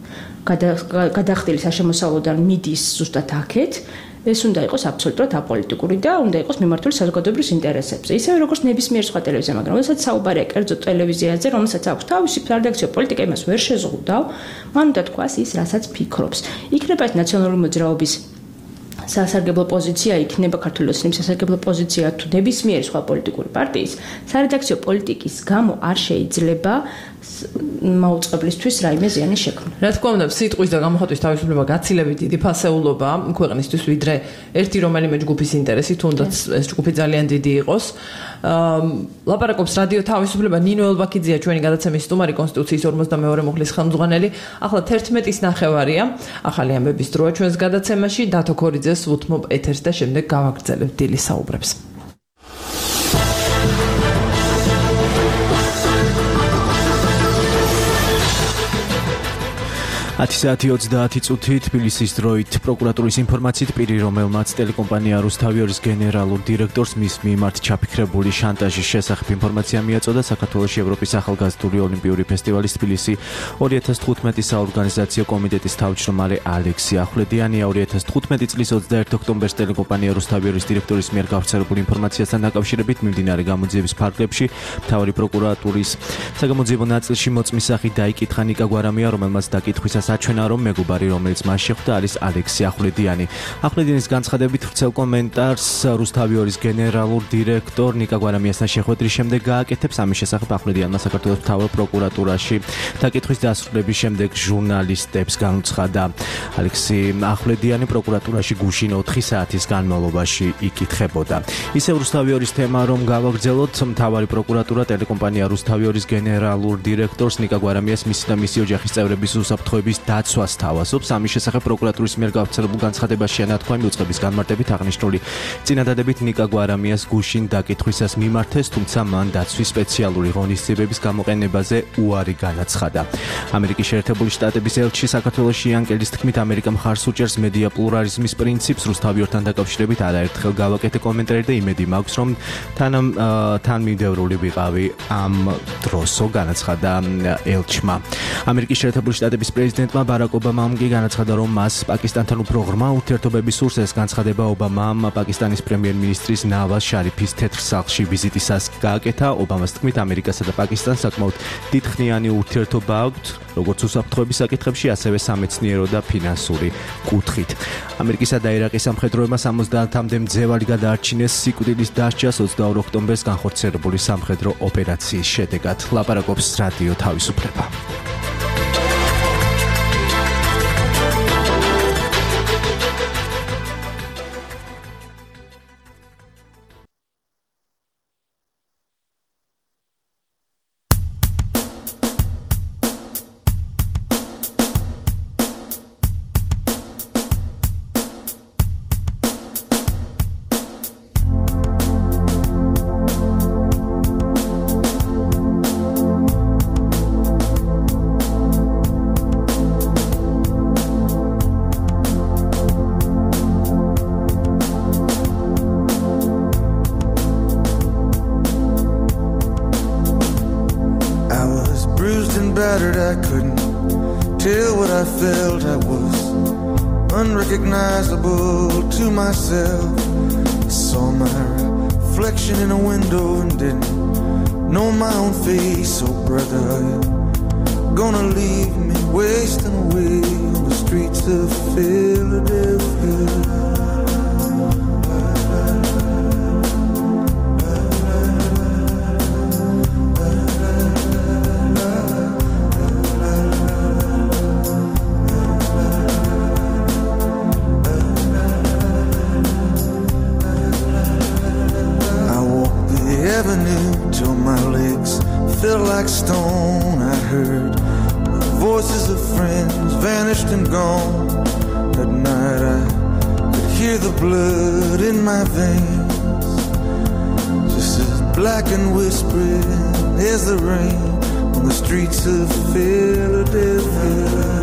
გადახდილი საშემოსავლოდან მიდის ზუსტად აქეთ. ეს უნდა იყოს აბსოლუტურად აპოლიტიკური და უნდა იყოს მიმართული საზოგადოებრივ ინტერესებზე. ისევე როგორც ნებისმიერ სხვა ტელევიზია, მაგრამ როდესაც საუბარია კერძო ტელევიზიაზე, რომელსაც აქვს თავისი სარედაქციო პოლიტიკა, იმას ვერ შეზღუდავ, მან უნდა თქვას ის, რასაც ფიქრობს. იქნება ეს ნაციონალური მოძრაობის სასარგებლო პოზიცია, იქნება ქართული ოცნების სასარგებლო პოზიცია თუ ნებისმიერი სხვა პოლიტიკური პარტიის, სარედაქციო პოლიტიკის გამო არ შეიძლება მაუწყებლისთვის რაიმე ზიანი შექმნა. რა თქმა უნდა, სიტყვის და გამოხატვის თავისუფლება გაცილებით დიდი ფასეულობა ქვეყნისთვის, ვიდრე ერთი რომელიმე ჯგუფის ინტერესი, თუნდაც ეს ჯგუფი ძალიან დიდი იყოს. ლაპარაკობს რადიო თავისუფლება ნინო ელბაქიძეა ჩვენი გადაცემის სტუმარი კონსტიტუციის ორმოცდამეორე მუხლის ხელმძღვანელი. ახლა თერთმეტის ნახევარია. ახალი ამბების დროა ჩვენს გადაცემაში. დათო ქორიძეს ვუთმობ ეთერს და შემდეგ გავაგრძელებთ დილის საუბრებს. ათი საათი ოცდაათი წუთი თბილისის დროით პროკურატურის ინფორმაციით პირი, რომელმაც ტელეკომპანია რუსთავიორის გენერალურ დირექტორს მის მიმართ ჩაფიქრებული შანტაჟის შესახებ ინფორმაცია მიაწოდა, საქართველოში ევროპის ახალგაზრდული ოლიმპიური ფესტივალის თბილისი ორი ათას თხუთმეტი საორგანიზაციო კომიტეტის თავმჯდომარე ალექსი ახვლედიანია ორი ათას თხუთმეტი წლის ოცდაერთი ოქტომბერს ტელეკომპანია რუსთავიორის დირექტორის მიერ გავრცელებული ინფორმაციასთან დაკავშირებით მიმდინარე გამოძიების ფარგლებში მთავარი პროკურატურის საგამოძიებო ნაწილში მოწმის სახით დაიკითხა ნიკა გვარამია, რომელმაც დაკითხვისას საჩვენა, რომ მეგობარი, რომელიც მას შეხვდა, არის ალექსი ახვლედიანი. ახვლედიანის განცხადებით ვრცელ კომენტარს რუსთავიორის გენერალურ დირექტორ ნიკა გვარამიასთან შეხვედრის შემდეგ გააკეთებს. ამის შესახებ ახვლედიანმა საქართველოს მთავარ პროკურატურაში დაკითხვის დასრულების შემდეგ ჟურნალისტებს განუცხადა. ალექსი ახვლედიანი პროკურატურაში გუშინ ოთხი საათის განმავლობაში იკითხებოდა. ისევ რუსთავიორის თემა რომ გავაგრძელოთ, მთავარი პროკურატურა ტელეკომპანია რუსთავიორის გენერალურ დირექტორს ნიკა გვარამიას მისი და მისი ოჯახის წევრების უსაფრთხოების დაცვას თავაზობს. ამის შესახებ პროკურატურის მიერ გავრცელებულ განცხადებაში ანათქვა მიუწყების განმარტებით აღნიშნული წინადადებით ნიკა გვარამიას გუშინ დაკითხვისას მიმართეს, თუმცა მან დაცვის სპეციალური ღონისძიებების გამოყენებაზე უარი განაცხადა. ამერიკის შეერთებული შტატების ელჩი საქართველოში იანკელის თქმით, ამერიკა მხარს უჭერს მედია პლურალიზმის პრინციპს. რუსთავიორთან დაკავშირებით არაერთხელ გავაკეთე კომენტარი და იმედი მაქვს, რომ თან თან მიმდევრული ვიყავი ამ დროსო, განაცხადა ელჩმა. ამერიკის შეერთებული შტატების პრეზიდენტმა ბარაკ ობამამ კი განაცხადა, რომ მას პაკისტანთან უფრო ღრმა ურთიერთობები სურს. ეს განცხადება ობამამ პაკისტანის პრემიერ-მინისტრის ნავაზ შარიფის თეთრ სახლში ვიზიტისას გააკეთა. ობამას თქმით, ამერიკასა და პაკისტანს საკმაოდ დიდხნიანი ურთიერთობა აქვთ, როგორც უსაფრთხოების საკითხებში, ასევე სამეცნიერო და ფინანსური კუთხით. ამერიკისა და ერაყის სამხედროებმა სამოცდაათამდე მძევალი გადაარჩინეს სიკვდილის დასჯას ოცდაორ ოქტომბერს განხორციელებული სამხედრო ოპერაციის შედეგად. ლაპარაკობს რადიო თავისუფლება. I couldn't tell what I felt. I was unrecognizable to myself. I saw my reflection in a window and didn't know my own face. Oh brother, are you gonna leave me wasting away on the streets of Philadelphia? Like stone, I heard the voices of friends vanished and gone. At night I could hear the blood in my veins, just as black and whispering as the rain on the streets of Philadelphia.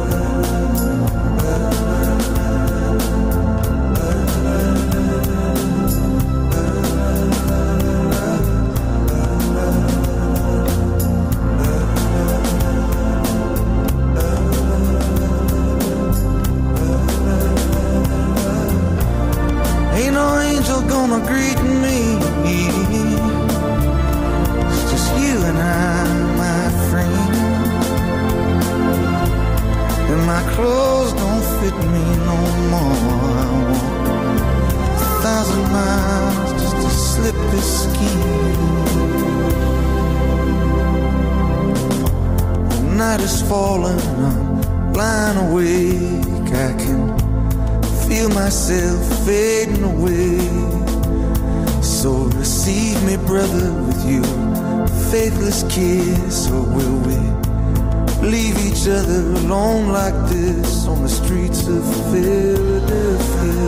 night has fallen, I'm lying awake. I can feel myself fading away. So receive me, brother, with you faithless kiss, or will we leave each other alone like this on the streets of Philadelphia?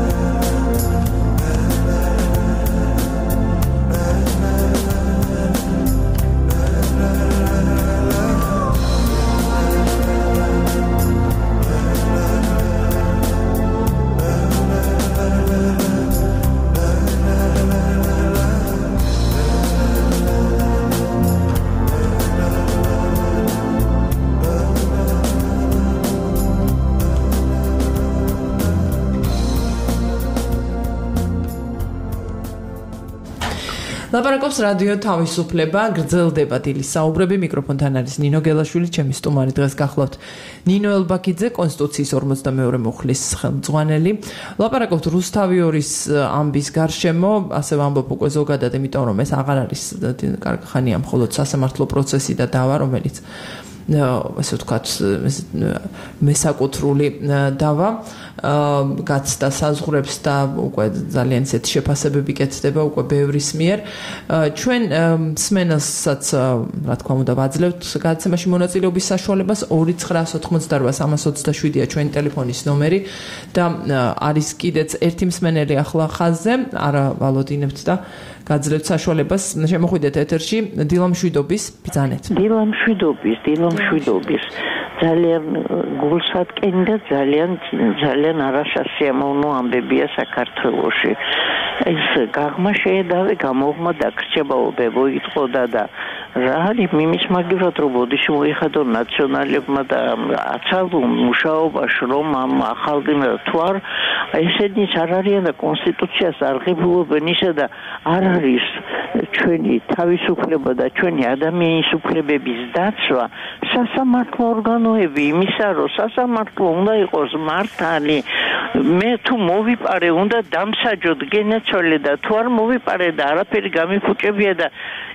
ლაპარაკობს რადიო თავისუფლება, გრძელდება დილის საუბრები, მიკროფონთან არის ნინო გელაშვილი, ჩემი სტუმარი დღეს გახლავთ ნინო ელბაკიძე, კონსტიტუციის ორმოცდამეორე მუხლის ხელმძღვანელი. ლაპარაკობთ რუსთავიორის ამბის გარშემო, ასევე ამბობ უკვე ზოგადად, იმიტომ რომ ეს აღარ არის კარგი ხანია მხოლოდ სასამართლო პროცესი და დავა, რომელიც ასე ვთქვათ, მესაკუთრული დავა გაცდა საზღვრებს და უკვე ძალიან ისეთი შეფასებები კეთდება უკვე ბევრის მიერ. ჩვენ სმენელსაც, რა თქმა უნდა, ვაძლევთ გადაცემაში მონაწილეობის საშუალებას. ორი ცხრაას ოთხმოცდაორვა სამას ოცდაშვიდია ჩვენი ტელეფონის ნომერი და არის კიდეც ერთი მსმენელი ახლა ხაზზე, არა ვალოდინებთ და გაძლევთ საშუალებას. შემოხვიდეთ ეთერში დილამშვიდობის ბრძანეთ. დილამშვიდობის, დილამშვიდობის. ძალიან გულსატკენი და ძალიან ძალიან არასასიამოვნო ამბებია საქართველოში. ეს გაღმა შეედავე, გამოღმა დაგრჩებაობებო იტყოდა და რა არის მიმის მაგივრად რომ ბოდიში მოიხადო ნაციონალებმა და აცალო მუშაობაში რომ ამ ახალგინა თუ არ ესენიც არ არიან და კონსტიტუციას არ ღებულობენ ისა და არ არის ჩვენი თავისუფლება და ჩვენი ადამიანის უფლებების დაცვა სასამართლო ორგანოები იმისა რომ სასამართლო უნდა იყოს მართალი მე თუ მოვიპარე უნდა დამსაჯოდ გენაცვალე და თუ არ მოვიპარე და არაფერი გამიფუჭებია და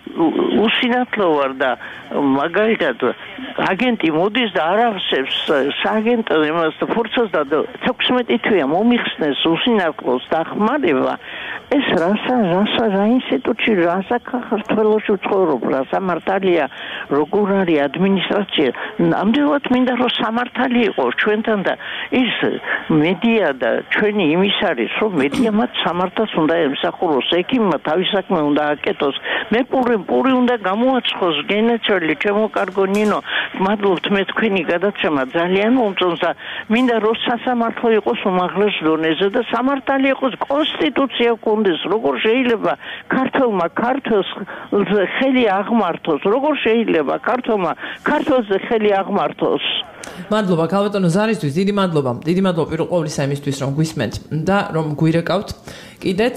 უსინათლო ვარ და მაგალითად აგენტი მოდის და არასებს სააგენტო იმას ფურცელს და თექვსმეტი თვეა მომიხსნეს უსინათლოს დახმარება ეს რასა რასა რა ინსტიტუტში რა საქართველოში ცხოვრობ რა სამართალია როგორ არის ადმინისტრაცია ნამდვილად მინდა რომ სამართალი იყოს ჩვენთან და ის მედია და ჩვენი იმის არის რომ მედია მათ სამართალს უნდა ემსახუროს ექიმმა თავის საქმე უნდა აკეთოს მე პური პური უნდა გამოაცხოს გენაცვალე ჩემო კარგო ნინო მადლობთ მე თქვენი გადაცემა ძალიან მომწონს და მინდა რომ სასამართლო იყოს უმაღლეს დონეზე და სამართალი იყოს კონსტიტუცია გქონდეს როგორ შეიძლება ქართულმა ქართულს ხელი აღმართოს როგორ შეიძლება ქართულმა ქართულზე ხელი აღმართოს მადლობა ქალბატონო ზარისთვის დიდი მადლობა დიდი მადლობა პირველ ყოვლისა იმისთვის რომ გვისმენთ და რომ გვირეკავთ კიდეც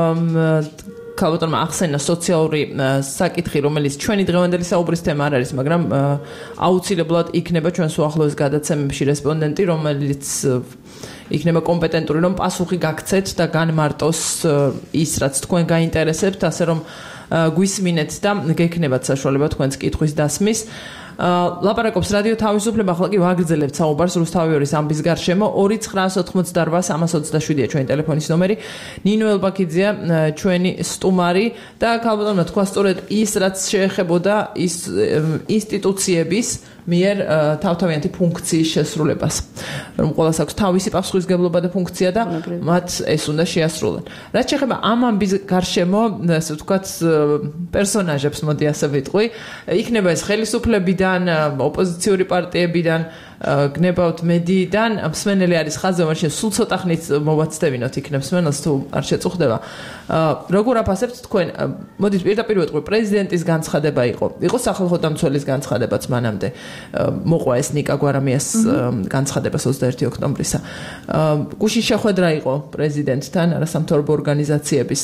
ქალბატონმა ახსენა სოციალური საკითხი რომელიც ჩვენი დღევანდელი საუბრის თემა არ არის მაგრამ აუცილებლად იქნება ჩვენს უახლოეს გადაცემებში რესპონდენტი რომელიც იქნება კომპეტენტური რომ პასუხი გაგცეთ და განმარტოს ის რაც თქვენ გაინტერესებთ ასე რომ გვისმინეთ და გექნებათ საშუალება თქვენს კითხვის დასმის ლაპარაკობს რადიო თავისუფლება ახლა კი ვაგრძელებთ საუბარს რუსთავიორის ამბის გარშემო ორი ცხრაას ოთხმოცდაორვა სამას ოცდაშვიდია ჩვენი ტელეფონის ნომერი ნინო ელბაკიძეა ჩვენი სტუმარი და ქალბატონმა თქვა სწორედ ის რაც შეეხებოდა ის ინსტიტუციების მიერ თავთავიანთი ფუნქციის შესრულებას რომ ყველას აქვს თავისი პასუხისგებლობა და ფუნქცია და მათ ეს უნდა შეასრულონ რაც შეეხება ამ ამბის გარშემო ასე ვთქვათ პერსონაჟებს მოდი ასე ვიტყვი იქნება ეს ხელისუფლებიდან ოპოზიციური პარტიებიდან გნებავთ მედიიდან მსმენელი არის ხაზზე მაშინ სულ ცოტა ხნით მოვაცდევინოთ იქნებ მსმენელს თუ არ შეწუხდება როგორ აფასებთ თქვენ მოდით პირდაპირ ვეტყვი პრეზიდენტის განცხადება იყო იყო სახალხო დამცველის განცხადებაც მანამდე მოყვა ეს ნიკა გვარამიას განცხადებას ოცდაერთი ოქტომბრისა გუშინ შეხვედრა იყო პრეზიდენტთან არასამთავრობო ორგანიზაციების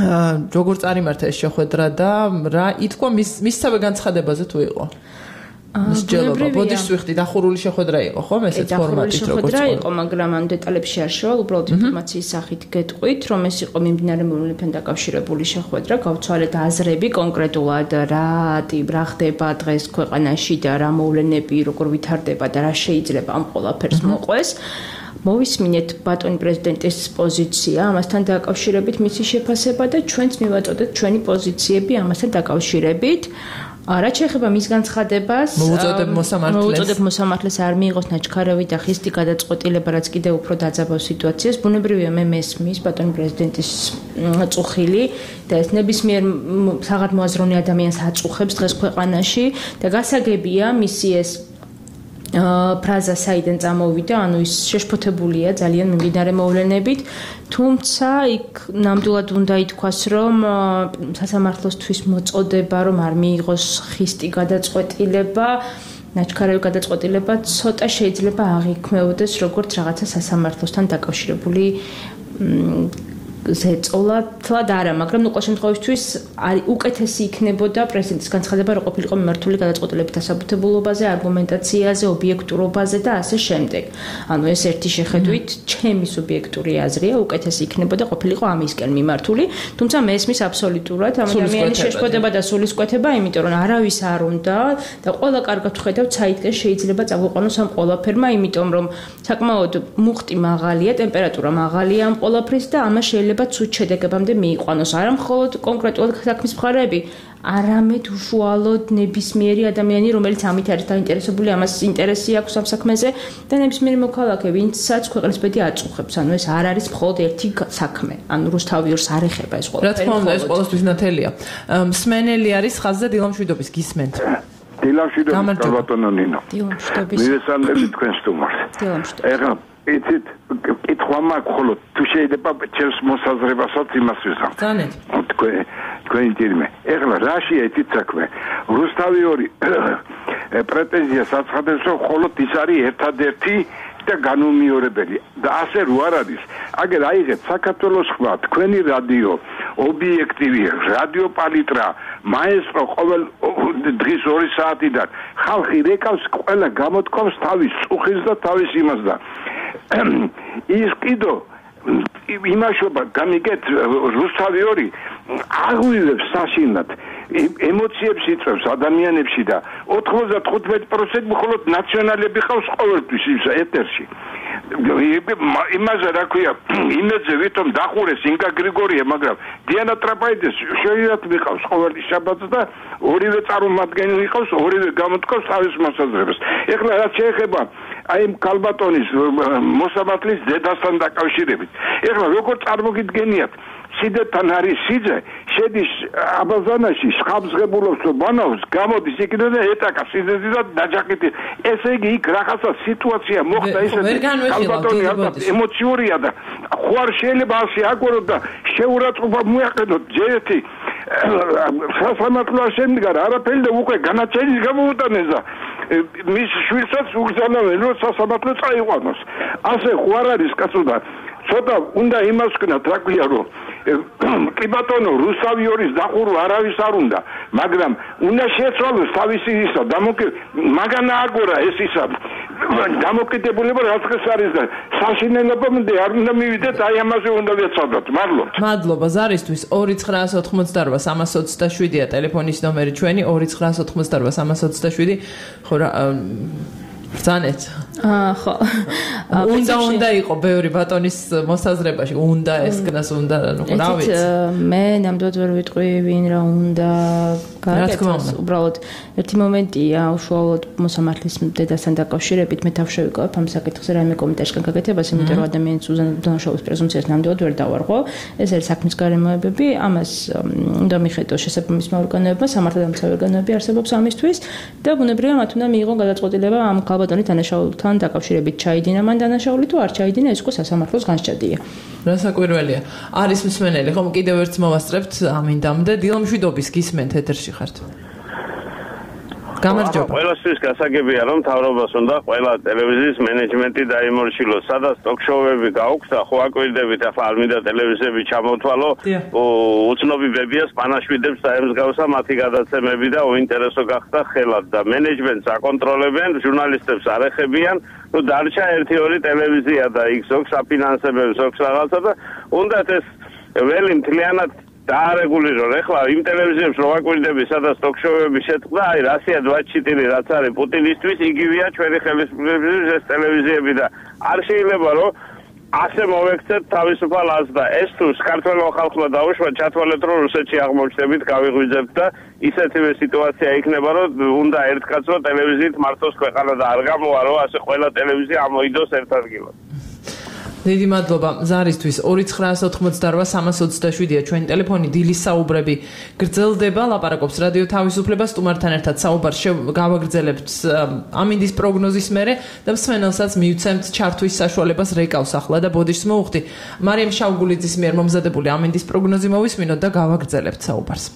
როგორ წარიმართა ეს შეხვედრა და რა ითქვა მის მისსავე განცხადებაზე თუ იყო მსჯელობა. ბოდიშს ვიხდი, დახურული შეხვედრა იყო, ხო? ესეც ფორმატით როგორც შეხვედრა იყო, მაგრამ ამ დეტალებში არ შევალ, უბრალოდ ინფორმაციის სახით გეტყვით, რომ ეს იყო მიმდინარე მოვლენებთან დაკავშირებული შეხვედრა, გავცვალეთ აზრები კონკრეტულად რა რა ხდება დღეს ქვეყანაში და რა მოვლენები როგორ ვითარდება და რა შეიძლება ამ ყველაფერს მოყვეს. მოვისმინეთ ბატონი პრეზიდენტის პოზიცია ამასთან დაკავშირებით, მისი შეფასება და ჩვენც მივაწოდეთ ჩვენი პოზიციები ამასთან დაკავშირებით. რაც შეეხება მის განცხადებას, მოუწოდებ მოსამართლეს. მოუწოდებ მოსამართლეს არ მიიღოს ნაჩქარევი და ხისტი გადაწყვეტილება, რაც კიდევ უფრო დაძაბავს სიტუაციას. ბუნებრივია მე მესმის ბატონი პრეზიდენტის წუხილი და ეს ნებისმიერ საღადმოაზროვნე ადამიანს აწუხებს დღეს ქვეყანაში და გასაგებია მისი ეს ფრაზა საიდან წამოვიდა, ანუ ის შეშფოთებულია ძალიან მიმდინარე მოვლენებით, თუმცა იქ ნამდვილად უნდა ითქვას, რომ სასამართლოსთვის მოწოდება, რომ არ მიიღოს ხისტი გადაწყვეტილება, ნაჩქარევი გადაწყვეტილება ცოტა შეიძლება აღიქმეოდეს როგორც რაღაცა სასამართლოსთან დაკავშირებული ზეწოლათლად არა, მაგრამ ნუ ყოველ შემთხვევაში უკეთესი იქნებოდა პრეზიდენტის განცხადება, რომ ყოფილიყო მიმართული გადაწყვეტილებით დასაბუთებულობაზე, არგუმენტაციაზე, ობიექტურობაზე და ასე შემდეგ. ანუ ეს ერთი შეხედვით ჩემი სუბიექტური აზრია, უკეთესი იქნებოდა ყოფილიყო ამისკენ მიმართული, თუმცა მე ესმის აბსოლუტურად ამ ადამიანის შეშფოთება და სულისკვეთება, იმიტომ რომ არავის არ უნდა და ყველა კარგად ხედავთ, საითგან შეიძლება წაგვიყვანოს ამ ყველაფერმა, იმიტომ რომ საკმაოდ მუხტი მაღალია, ტემპერატურა მაღალია ამ ყველაფრის და ამას შეიძლება ცუდ შედეგებამდე მიიყვანოს. არა მხოლოდ კონკრეტულად საქმის მხარეები, არამედ უშუალოდ ნებისმიერი ადამიანი, რომელიც ამით არის დაინტერესებული, ამას ინტერესი აქვს ამ საქმეზე და ნებისმიერი მოქალაქე, ვინცაც ქვეყნის ბედი აწუხებს. ანუ ეს არ არის მხოლოდ ერთი საქმე. ანუ რუსთავიორს არ ეხება ეს ყველაფერი. რა თქმა უნდა, ეს ყოველთვის ნათელია. მსმენელი არის ხაზზე დილამშვიდობის, გისმენთ. დილამშვიდობის, ბატონო ნინო. დილამშვიდობის. მივესალმებით თქვენს სტუმარს. დილამშვიდობის. ეხლა იცით, კითხვა მაქვს, ხოლო თუ შეიძლება ჩემს მოსაზრებასაც იმას ვისახ. ძალიან. თქვენ თქვენი ტირმე. ეხლა რაშია იცით საქმე? რუსთავიორი პრეტენზიას აცხადებს, რომ მხოლოდ ის არის ერთადერთი და განუმიორებელი და ასე რო არ არის. აგერ აიღეთ საქართველოს ხმა, თქვენი რადიო, ობიექტივი, რადიო პალიტრა, მაესტრო ყოველ დღის ორი საათიდან ხალხი რეკავს, ყველა გამოთქვამს თავის წუხის და თავის იმას და ის კიდო იმაშობა გამიგეთ რუსთავიორი აღვივებს საშინლად ემოციებს იწვევს ადამიანებში და ოთხმოცდახუთმეტი პროცენტი მხოლოდ ნაციონალები ყავს ყოველთვის ის ეთერში. იმაზე რა ქვია, იმედზე ვითომ დახურეს ინკა გრიგორია, მაგრამ დიანა ტრაპაიძეს შეიძლება მიყავს ყოველ შაბათს და ორივე წარმომადგენელი მიყავს, ორივე გამოთქვას თავის მოსაზრებას. ეხლა რაც შეეხება აი კალბატონის მოსამართლის დედასთან დაკავშირებით. ეხლა როგორ წარმოგიდგენიათ, სიძეთან არის სიძე, შედის აბაზანაში, შხამსღებულობს ბანავს, გამოდის იქიდან და ეტაკა სიძეზე და დაჯაკეთი. ესე იგი იქ რაღაცა სიტუაცია მოხდა ისეთი კალბატონი ემოციურია და ხوار შეიძლება ასე აგოროთ და შეურაცხყოფა მოაყენოთ ჯერეთი სასამართლო შემდგარ არაფერი და უკვე განაჩენის გამოუტანეს და მის შვილსაც უგზავნებენ რომ სასამართლო წაიყვანოს. ასე ხوار არის კაცო და ცოტა უნდა იმას ვქნათ, რა ქვია, რომ კი ბატონო, რუსთავიორის დახურვა არავის არ უნდა, მაგრამ უნდა შეცვალოს თავისი ისა, მაგანა აგორა ეს ისა დამოკიდებულება რაც არის და საშინელებამდე არ უნდა მივიდეთ, აი ამაზე უნდა ვეცადოთ. მადლობთ. მადლობა ზარისთვის. ორი ცხრაას ოცდაოთხმოცდაორბა სამას ოცდაშვიდია ტელეფონის ნომერი ჩვენი ორი ცხრაას ოცდაოთხმოცდაორბა სამას ოცდაშვიდი. ხო რა ბრძანეთ. აა ხო. უნდა უნდა იყო ბევრი ბატონის მოსაზრებაში, უნდა ეს კნას უნდა, ну, რა ვიცი. მე ნამდვილად ვერ ვიტყვი ვინ რა უნდა გააკეთოს. უბრალოდ ერთი მომენტია უშუალოდ მოსამართლის დედასთან დაკავშირებით მე თავ შევიკავებ ამ საკითხზე რაიმე კომენტარში გაკეთებას, იმიტომ რომ ადამიანის უზენაესობის პრეზუმპციას ნამდვილად ვერ დავარღვევ. ეს არის საქმის გარემოებები, ამას უნდა მიხედოს შესაბამისმა ორგანოებმა, სამართალდამცავი ორგანოები არსებობს ამისთვის და ბუნებრივია მათ უნდა მიიღონ გადაწყვეტილება ამ კალბატონის დანაშაულთან დაკავშირებით ჩაიდინა მან დანაშაული თუ არ ჩაიდინა, ეს უკვე სასამართლოს განსჭადია. რასაკვირველია. არის მსმენელი, ხომ კიდევ ერთს მოვასწრებთ ამინდამ და დილამშვიდობის გისმენთ ეთერში ხართ. გამარჯობა. ყველასთვის გასაგებია, რომ მთავრობას უნდა ყველა ტელევიზიის მენეჯმენტი დაიმორჩილოს, სადაც ტოქ-შოუები გაუქმდა, ხო აკვირდებით, ახლა არ მინდა ტელევიზიები ჩამოთვალო, უცნობი ბებიას პანაშვიდებს დაემსგავსა მათი გადაცემები და უინტერესო გახდა ხელად და მენეჯმენტს აკონტროლებენ, ჟურნალისტებს არ ეხებიან, ну დარჩა ერთი ორი ტელევიზია და იქ ზოგს აფინანსებენ, ზოგს რაღაცა და უნდათ ეს ველი მთლიანად დაარეგულირონ. ეხლა იმ ტელევიზიებს რო აკვირდები, სადაც ტოქ-შოუები შეტყდა, აი Россия двадцать четыре რაც არის პუტინისტვის, იგივეა ჩვენი ხელისუფლების ეს ტელევიზიები და არ შეიძლება რომ ასე მოვექცეთ თავისუფალ აზრს და ეს თუ საქართველოს ხალხმა დაუშვა ჩათვალეთ რომ რუსეთში აღმოჩნდებით გავიღვიძებთ და ისეთივე სიტუაცია იქნება რომ უნდა ერთ კაცს რო ტელევიზიით მართოს ქვეყანა და არ გამოვა რომ ასე ყველა ტელევიზია ამოიდოს ერთ ადგილას. დიდი მადლობა ზარისთვის ორი ცხრაას ოთხმოცდაოთხ სამას ოცდაშვიდია ჩვენი ტელეფონი დილის საუბრები გრძელდება ლაპარაკობს რადიო თავისუფლება სტუმართან ერთად საუბარს გავაგრძელებთ ამინდის პროგნოზის მერე და მსმენელსაც მივცემთ ჩართვის საშუალებას რეკავს ახლა და ბოდიშს მოუხდი მარიამ შავგულიძის მიერ მომზადებული ამინდის პროგნოზი მოვისმინოთ და გავაგრძელებთ საუბარს.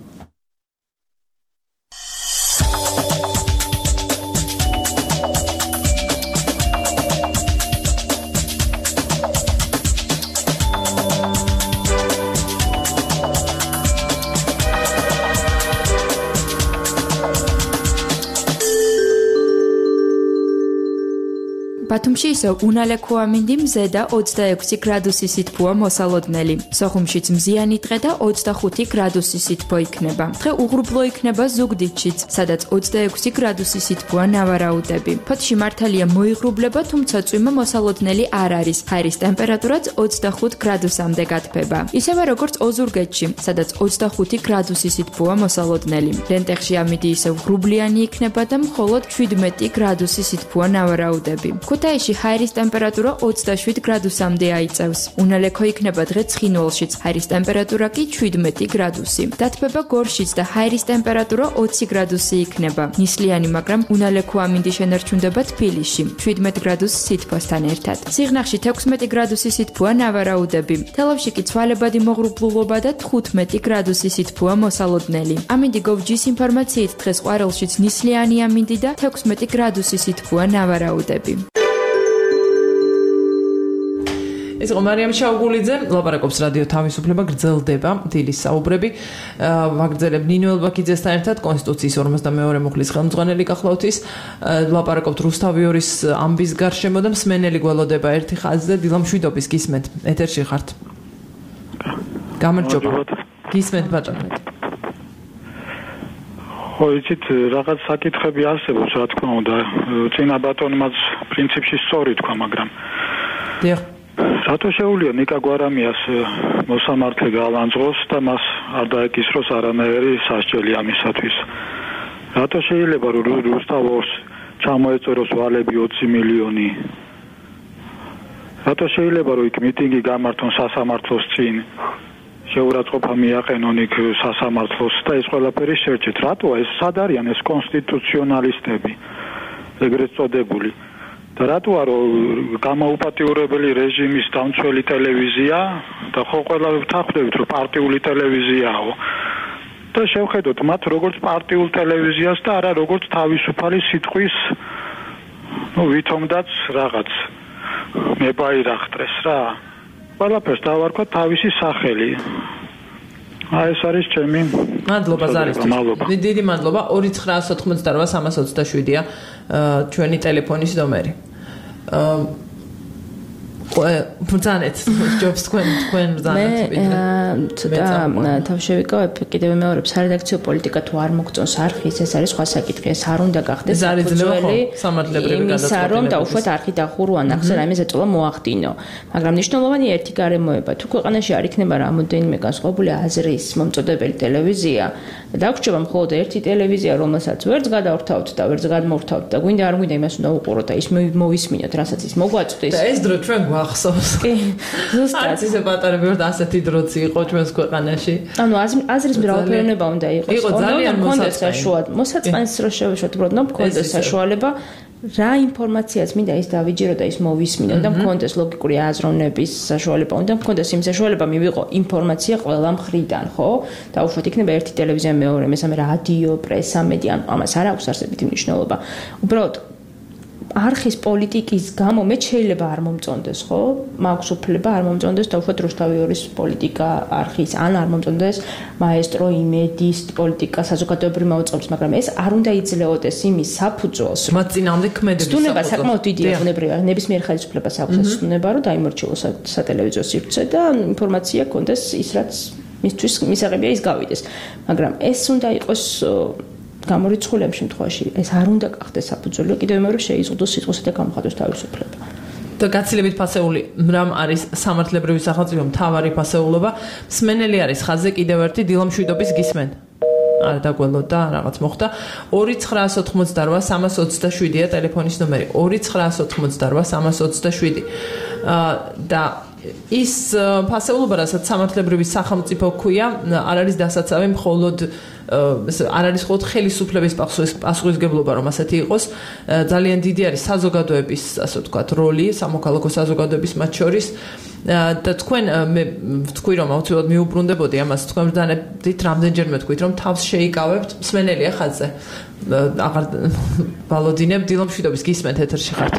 ბათუმში ისევ უნალექო ამინდი მზე და ოცდაექვსი გრადუსი სითბოა მოსალოდნელი. სოხუმშიც მზიანი დღე და ოცდახუთი გრადუსი სითბო იქნება. დღე უღრუბლო იქნება ზუგდიდშიც, სადაც ოცდაექვსი გრადუსი სითბოა ნავარაუდები. ფოთში მართალია მოიღრუბლება, თუმცა წვიმა მოსალოდნელი არ არის. ჰაერის ტემპერატურაც ოცდახუთ გრადუსამდე გათბება. ისევე როგორც ოზურგეთში, სადაც ოცდახუთი გრადუსი სითბოა მოსალოდნელი. ლენტეხში ამინდი ისევ ღრუბლიანი იქნება და მხოლოდ შვიდმეტი გრადუსი სითბოა ნავარაუდები. ქუთაისში ჰაერის ტემპერატურა ოცდაშვიდ გრადუსამდე აიწევს. უნალექო იქნება დღე ცხინვალშიც, ჰაერის ტემპერატურა კი შვიდმეტი გრადუსი. დათბება გორშიც და ჰაერის ტემპერატურა ოცი გრადუსი იქნება. ნისლიანი, მაგრამ უნალექო ამინდი შენარჩუნდება თბილისში, შვიდმეტ გრადუს სითბოსთან ერთად. სიღნაღში ექვსმეტი გრადუსი სითბოა ნავარაუდები. თელავში კი ცვალებადი მოღრუბლულობა და თხუთმეტი გრადუსი სითბოა მოსალოდნელი. ამინდი გოვჯის ინფორმაციით დღეს ყვარელშიც ნისლიანი ამინდი და ექვსმეტი გრადუსი სითბოა ნავარაუდები. ეს იყო მარიამ შავგულიძე, ლაპარაკობს რადიო თავისუფლება, გრძელდება დილის საუბრები. ვაგრძელებ ნინო ელბაქიძესთან ერთად კონსტიტუციის ორმოცდამეორე მუხლის ხელმძღვანელი გახლავთ. ლაპარაკობთ რუსთავიორის ამბის გარშემო და მსმენელი გველოდება ერთი ხაზზე დილა მშვიდობის გისმენთ. ეთერში ხართ. გამარჯობა. გისმენთ ბაჭყალეთ. ხო, იცით, რაღაც საკითხები არსებობს, რა თქმა უნდა. წინა ბატონმაც პრინციპში სწორი თქვა, მაგრამ დიახ. რატო შეუძლია ნიკა გვარამიას მოსამართლე გაალანძღოს და მას არ დაეკისროს არანაირი სასჯელი ამისათვის? რატო შეიძლება რომ რუსთავოს ჩამოეწეროს ვალები ოცი მილიონი? რატო შეიძლება რომ იქ მიტინგი გამართონ სასამართლოს წინ? შეურაცხყოფა მიაყენონ იქ სასამართლოს და ეს ყველაფერი შეერჩეთ. რატო ეს სად არიან ეს კონსტიტუციონალისტები ეგრეთ წოდებული? და რატოა რომ გამოუპატიურებელი რეჟიმის დამცველი ტელევიზია და ხო ყველა ვთანხმდებით რომ პარტიული ტელევიზიაო და შევხედოთ მათ როგორც პარტიულ ტელევიზიას და არა როგორც თავისუფალი სიტყვის ну ვითომდაც რაღაც მებაირახტრეს რა ყველაფერს დავარქვა თავისი სახელი. აი ეს არის ჩემი მადლობა ზარისთვის. დიდი მადლობა. ორი ცხრაას ოთხმოცდაოთხ სამას ოცდაშვიდია ჩვენი ტელეფონის ნომერი. ბრძანეთ ჯობს თქვენ თქვენ ბრძანეთ მე ცოტა თავშევიკავებ კიდევ მეორე სარედაქციო პოლიტიკა თუ არ მოგწონს არხის ეს არის სხვა საკითხი ეს არ უნდა გახდეს საფუძველი სამართლებრივი გადაწყვეტილება რომ დაუშვათ არხი დახურო ან ახსნა რაიმე ზეწოლა მოახდინო მაგრამ მნიშვნელოვანია ერთი გარემოება თუ ქვეყანაში არ იქნება რამოდენიმე განსხვავებული აზრის მომწოდებელი ტელევიზია დაგვრჩება მხოლოდ ერთი ტელევიზია რომელსაც ვერც გადავრთავთ და ვერც გადმოვთავთ და გვინდა არ გვინდა იმას უნდა უყუროთ და ის მოვისმინოთ რასაც ის მოგვაწვდის და ეს დრო ჩვენ გვახსოვს კი ზუსტად ისე პატარები ვართ ასეთი დროც იყო ჩვენს ქვეყანაში ანუ აზრის მრავალფეროვნება უნდა იყოს იყო ძალიან მოსაწყენს საშუალება მოსაწყენს რო შევეშოთ უბრალოდ მქონდეს საშუალება რა ინფორმაციაც მინდა ის დავიჯერო და ის მოვისმინო და მქონდეს ლოგიკური აზროვნების საშუალება და მქონდეს იმ საშუალება მივიღო ინფორმაცია ყველა მხრიდან, ხო? და უშუალოდ იქნება ერთი ტელევიზია, მეორე, მესამე რადიო, პრესა, მედია, ამას არ აქვს არსებითი მნიშვნელობა. უბრალოდ არხის პოლიტიკის გამო მე შეიძლება არ მომწონდეს, ხო? მაქვს უფლება არ მომწონდეს და უშუალოდ რუსთავი ორის პოლიტიკა არხის, ან არ მომწონდეს მაესტრო იმედის პოლიტიკა საზოგადოებრივ მოუწყობს, მაგრამ ეს არ უნდა იძლეოდეს იმის საფუძველს. მათ წინამდე ქმედების სტუნება საკმაოდ დიდია, ბუნებრივია, ნებისმიერ ხელისუფლებას აქვს ეს სტუნება, რომ დაიმორჩილოს სატელევიზიო სივრცე და ინფორმაცია კონდეს ის, რაც მისთვის მისაღებია ის გავიდეს. მაგრამ ეს უნდა იყოს გამორიცხული ამ შემთხვევაში ეს არ უნდა გახდეს საფუძველი, კიდევ მეორე შეიზღუდოს სიტყვასა და გამოხატოს თავისუფლება. და გაცილებით ფასეული რამ არის სამართლებრივი სახელმწიფო მთავარი ფასეულობა, მსმენელი არის ხაზზე კიდევ ერთი დილამშვიდობის გისმენ. არ დაგველოდა რაღაც მოხდა. ორი ცხრაას ოთხმოცდარვა სამას ოცდაშვიდია ტელეფონის ნომერი. ორი ცხრაას ოთხმოცდარვა სამას ოცდაშვიდი. და ის ფასეულობა, რასაც სამართლებრივი სახელმწიფო ქვია, არ არის დასაცავი მხოლოდ არ არის მხოლოდ ხელისუფლების პასუხისმგებლობა, რომ ასეთი იყოს. ძალიან დიდი არის საზოგადოების, ასე ვთქვათ, როლი, სამოქალაქო საზოგადოების მათ შორის. და თქვენ მე ვთქვი, რომ აუცილებლად მიუბრუნდებოდი ამას, თქვენ ბრძანებდით რამდენჯერმე თქვით, რომ თავს შეიკავებთ მსმენელია ხაზზე. აღარ ვალოდინებ, დილამშვიდობის გისმენთ ეთერში ხართ.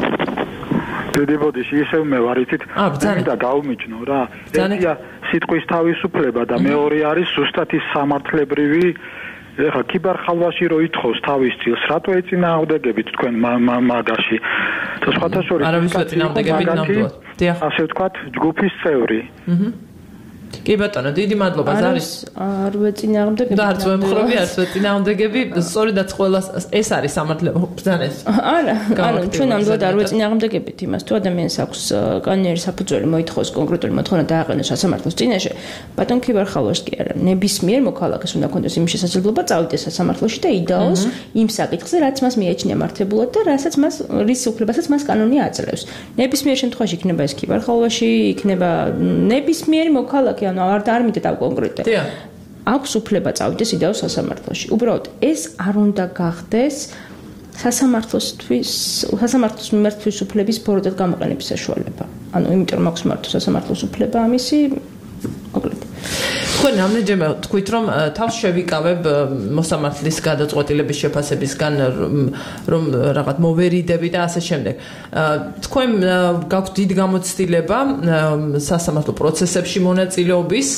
დიდი ბოდიში ისევ მე ვარ იცით და გავმიჯნო რა. ერთია სიტყვის თავისუფლება და მეორე არის ზუსტად ის სამართლებრივი ეხა კიბარხალვაში რო ითხოვს თავის წილს, რატო ეწინააღმდეგებით თქვენ მაგაში? და სხვათა შორის არავის ეწინააღმდეგებით ნამდვილად. დიახ. ასე ვთქვათ, ჯგუფის წევრი. აჰა. კი ბატონო, დიდი მადლობა ზარის. არ ვეწინააღმდეგები. და არც ვემხრობი, არც ვეწინააღმდეგები, სწორედაც ყველა ეს არის სამართლებრივი ბრძანეს. არა, ანუ ჩვენ ნამდვილად არ ვეწინააღმდეგებით იმას, თუ ადამიანს აქვს კანონიერი საფუძველი მოითხოვოს კონკრეტული მოთხოვნა დააყენოს სასამართლოს წინაშე, ბატონ კიბარხალვას კი არა, ნებისმიერ მოქალაქეს უნდა ქონდეს იმის შესაძლებლობა წავიდეს სასამართლოში და იდაოს იმ საკითხზე, რაც მას მიაჩნია მართებულად და რასაც მას რის უფლებასაც მას კანონი აძლევს. ნებისმიერ შემთხვევაში იქნება ეს კიბარხალვაში, იქნება ნებისმიერი მოქალაქე ანუ არ დამიტეთ ამ კონკრეტულად. აქვს უფლება წავიდეს იდაოს სასამართლოში. უბრალოდ ეს არ უნდა გახდეს სასამართლოსთვის, სასამართლოს მიმართ თვისუფლების ბოროტად გამოყენების საშუალება. ანუ იმიტომ მაქვს მართო სასამართლოს უფლება ამისი კონკრეტულად. თქვენ რამდენჯერმე თქვით, რომ თავს შევიკავებ მოსამართლის გადაწყვეტილების შეფასებისგან, რომ რაღაც მოვერიდები და ასე შემდეგ. თქვენ გაქვთ დიდი გამოცდილება სასამართლო პროცესებში მონაწილეობის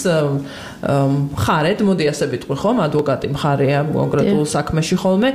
მხარედ, მოდი ასე ვიტყვი ხომ, ადვოკატი მხარეა კონკრეტულ საქმეში ხოლმე.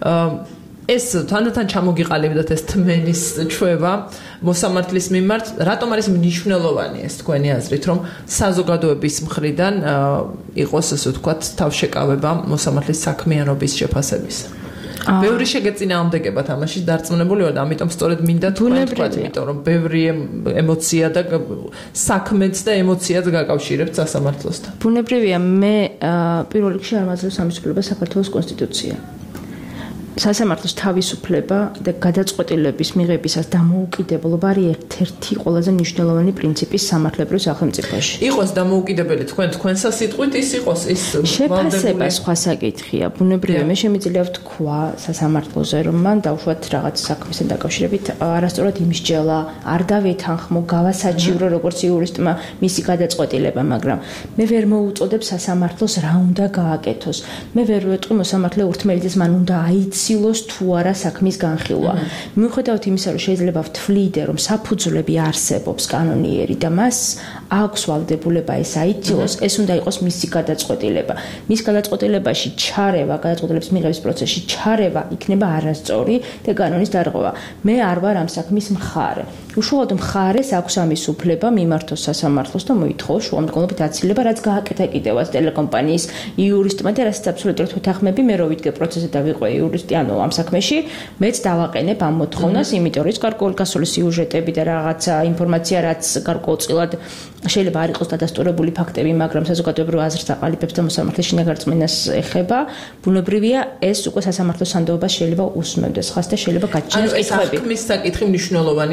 ეს თანდათან ჩამოგიყალიბდათ ეს თმენის ჩვევა მოსამართლის მიმართ, რატომ არის მნიშვნელოვანი ეს თქვენი აზრით, რომ საზოგადოების მხრიდან იყოს ასე ვთქვათ თავშეკავება მოსამართლის საქმიანობის შეფასების. ბევრი შეგეწინააღმდეგებათ ამაში დარწმუნებული ვარ და ამიტომ სწორედ მინდა თქვენ თქვათ, იმიტომ რომ ბევრი ემოცია და საქმეც და ემოციაც გაკავშირებთ სასამართლოსთან. ბუნებრივია, მე პირველ რიგში არ მაძლევს ამის უფლება საქართველოს კონსტიტუცია. სასამართლოს თავისუფლება და გადაწყვეტილების მიღებისას დამოუკიდებლობა არის ერთ-ერთი ყველაზე მნიშვნელოვანი პრინციპი სამართლებრივ სახელმწიფოში. იყოს დამოუკიდებელი თქვენ თქვენსა სიტყვით ის იყოს ის შეფასება სხვა საკითხია. ბუნებრივია, მე შემიძლია ვთქვა სასამართლოზე, რომ მან დაუშვათ რაღაც საქმესთან დაკავშირებით არასწორად იმსჯელა, არ დავეთანხმო, გავასაჩივრო როგორც იურისტმა მისი გადაწყვეტილება, მაგრამ მე ვერ მოუწოდებ სასამართლოს რა უნდა გააკეთოს. მე ვერ ვეტყვი მოსამართლე ურთმელიძეს მან უნდა აიცი სილოს თუ არა საქმის განხილვა. მიუხედავად იმისა, რომ შეიძლება ვთვლიდე, რომ საფუძვლები არსებობს კანონიერი და მას აქვს ვალდებულება ეს აიცილოს, ეს უნდა იყოს მისი გადაწყვეტილება. მის გადაწყვეტილებაში ჩარევა, გადაწყვეტილების მიღების პროცესში ჩარევა იქნება არასწორი და კანონის დარღვევა. მე არ ვარ ამ საქმის მხარე. უშუალოდ მხარეს აქვს ამის უფლება მიმართოს სასამართლოს და მოითხოვოს შუამდგომლობით აცილება, რაც გააკეთა კიდევაც ტელეკომპანიის იურისტმა და რასაც აბსოლუტურად ვეთანხმები, მე რო ვიდგე პროცესზე და ვიყვე იურისტი ანუ ამ საქმეში, მეც დავაყენებ ამ მოთხოვნას, იმიტომ რომ გარკვეული გასული სიუჟეტები და რაღაცა ინფორმაცია, რაც გარკვეულწილად შეიძლება არ იყოს დადასტურებული ფაქტები, მაგრამ საზოგადოებრივ აზრს აყალიბებს და მოსამართლის შინაგარწმენას ეხება, ბუნებრივია, ეს უკვე სასამართლოს სანდოობას შეიძლება უსმევდეს ხას და შეიძლება გაჩნდეს კითხვები. ანუ ეს საქმის საკითხი მნიშვნელოვანია სასამართლოს.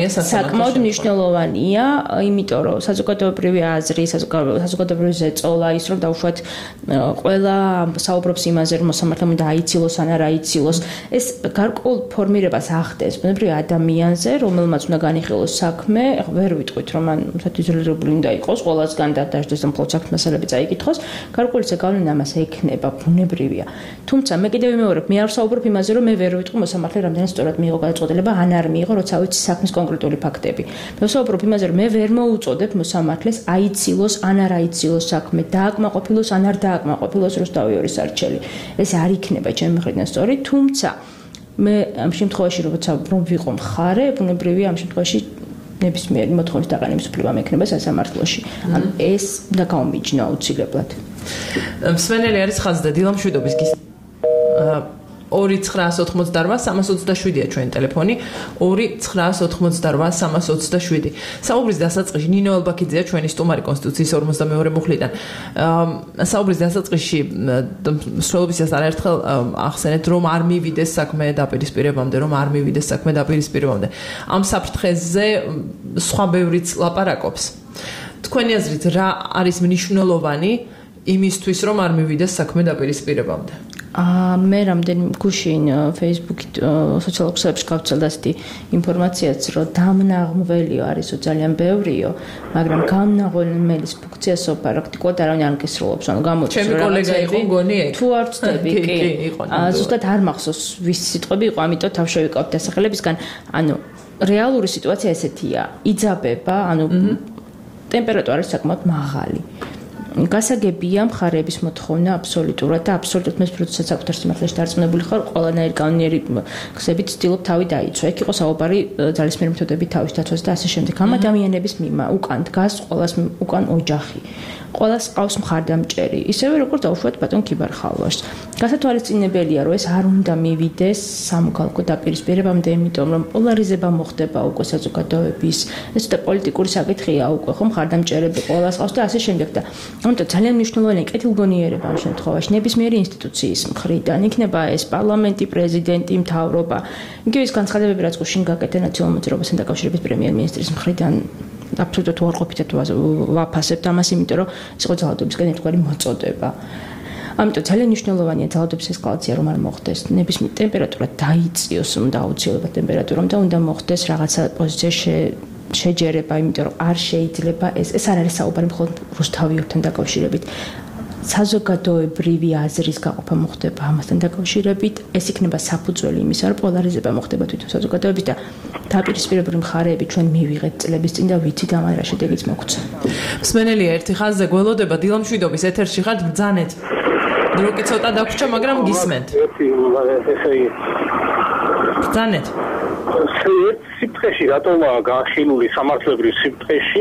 საკმაოდ მნიშვნელოვანია, იმიტომ რომ საზოგადოებრივი აზრი, საზოგადოებრივი ზეწოლა ის რომ დაუშვათ ყველა საუბრობს იმაზე, რომ მოსამართლემ უნდა აიცილოს ან არ აიცილოს. ეს გარკვეულ ფორმირებას ახდენს ბუნებრივ ადამიანზე, რომელმაც უნდა განიხილოს საქმე, ვერ ვიტყვით რომ მან სათვიზრებული უნდა იყოს, ყველასგან და დაждდეს რომ მხოლოდ საქმე მასალები წაიკითხოს, გარკვეული ზეგავლენა ამას ექნება, ბუნებრივია. თუმცა მე კიდევ ვიმეორებ, მე არ ვსაუბრობ იმაზე, რომ მე ვერ ვიტყვი მოსამართლე რამდენად სწორად მიიღო გადაწყვეტილება, ან არ მიიღო, როცა ვიცი საქმის კონკრეტული ფაქტები. მე ვსაუბრობ იმაზე, რომ მე ვერ მოუწოდებ მოსამართლეს აიცილოს, ან არ აიცილოს საქმე, დააკმაყოფილოს, ან არ დააკმაყოფილოს რუსთავი ორის არჩელი. ეს არ იქნება ჩემი მხრიდან სწორი, თუმცა მე ამ შემთხვევაში როცა რომ ვიყო მხარე, ბუნებრივია ამ შემთხვევაში ნებისმიერი მოთხოვნის დაყენების უფლება მექნება სასამართლოში. ან ეს უნდა გაუმიჯნო აუცილებლად. მსმენელი არის ხაზდა დილა მშვიდობის გის ორი ცხრაას ოთხმოცდაოთხ სამას ოცდაშვიდია ჩვენი ტელეფონი ორი ცხრაას ოთხმოცდაოთხ სამას ოცდაშვიდი. საუბრის დასაწყისში ნინო ელბაქიძეა ჩვენი სტუმარი კონსტიტუციის ორმოცდამეორე მუხლიდან. საუბრის დასაწყისში მსვლელობისას არაერთხელ ახსენეთ რომ არ მივიდეს საქმე დაპირისპირებამდე, რომ არ მივიდეს საქმე დაპირისპირებამდე. ამ საფრთხეზე სხვა ბევრიც ლაპარაკობს. თქვენი აზრით რა არის მნიშვნელოვანი იმისთვის რომ არ მივიდეს საქმე დაპირისპირებამდე? აა მე რამდენი გუშინ Facebook-ით სოციალურ ქსელებში გავცელდა ასეთი ინფორმაციაც, რომ დამნაღმველიო არისო ძალიან ბევრიო, მაგრამ გამნაღველის ფუნქციასო პრაქტიკულად არავინ არ მკისრულობს, ანუ გამოდის ჩემი კოლეგა იყო მგონი ეგ. თუ არ ვწდები, კი. აა ზუსტად არ მახსოვს ვის სიტყვები იყო, ამიტომ თავ შევიკავთ დასახელებისგან. ანუ რეალური სიტუაცია ესეთია, იძაბება, ანუ ტემპერატურა არის საკმაოდ მაღალი. გასაგებია მხარეების მოთხოვნა აბსოლუტურად და აბსოლუტურად მე პროცესად საკუთარ სიმართლეში დარწმუნებული ხარ, ყველანაირი კანონიერი ხსებით ცდილობ თავი დაიცვა. ეგ იყო საუბარი ძალისმიერი მეთოდებით თავის დაცვას და ასე შემდეგ. ამ ადამიანების მიმა უკან დგას ყველას უკან ოჯახი. ყველას ყავს მხარდამჭერი, ისევე როგორც დაუშვათ ბატონ ქიბარხალვაშს. გასათვალისწინებელია, რომ ეს არ უნდა მივიდეს სამოქალაქო დაპირისპირებამდე, იმიტომ რომ პოლარიზება მოხდება უკვე საზოგადოების, ეს და პოლიტიკური საკითხია უკვე, ხო, მხარდამჭერები ყველას ყავს და ასე შემდეგ და ამიტომ ძალიან მნიშვნელოვანია კეთილგონიერება ამ შემთხვევაში ნებისმიერი ინსტიტუციის მხრიდან, იქნება ეს პარლამენტი, პრეზიდენტი, მთავრობა, იგივე ის განცხადებები, რაც გუშინ გაკეთდა ნაციონალურ მოძრაობასთან დაკავშირებით პრემიერ-მინისტრის მხრიდან. აბსოლუტურად უარყოფითად ვაფასებთ ამას, იმიტომ რომ ეს იყო ძალადობისგან ერთგვარი მოწოდება. ამიტომ ძალიან მნიშვნელოვანია ძალადობის ესკალაცია რომ არ მოხდეს. ნებისმიერ ტემპერატურა დაიწიოს, უნდა აუცილებლად ტემპერატურა და უნდა მოხდეს რაღაცა პოზიციაში შეჯერება, იმიტომ რომ არ შეიძლება ეს ეს არ არის საუბარი მხოლოდ რუსთავიორთან დაკავშირებით. საზოგადოებრივი აზრის გაყოფა მოხდება ამასთან დაკავშირებით, ეს იქნება საფუძველი იმისა, რომ პოლარიზება მოხდება თვითონ საზოგადოების და დაპირისპირებული მხარეები ჩვენ მივიღეთ წლების წინ და ვიცით ამან რა შედეგიც მოგვცა. მსმენელია ერთი ხაზზე გველოდება დილა მშვიდობის ეთერში ხართ, ბრძანეთ. დროკი ცოტა დაგვრჩა, მაგრამ გისმენთ. ბრძანეთ. სიფრთხეში რატომაა განხილული სამართლებრივ სიფრთხეში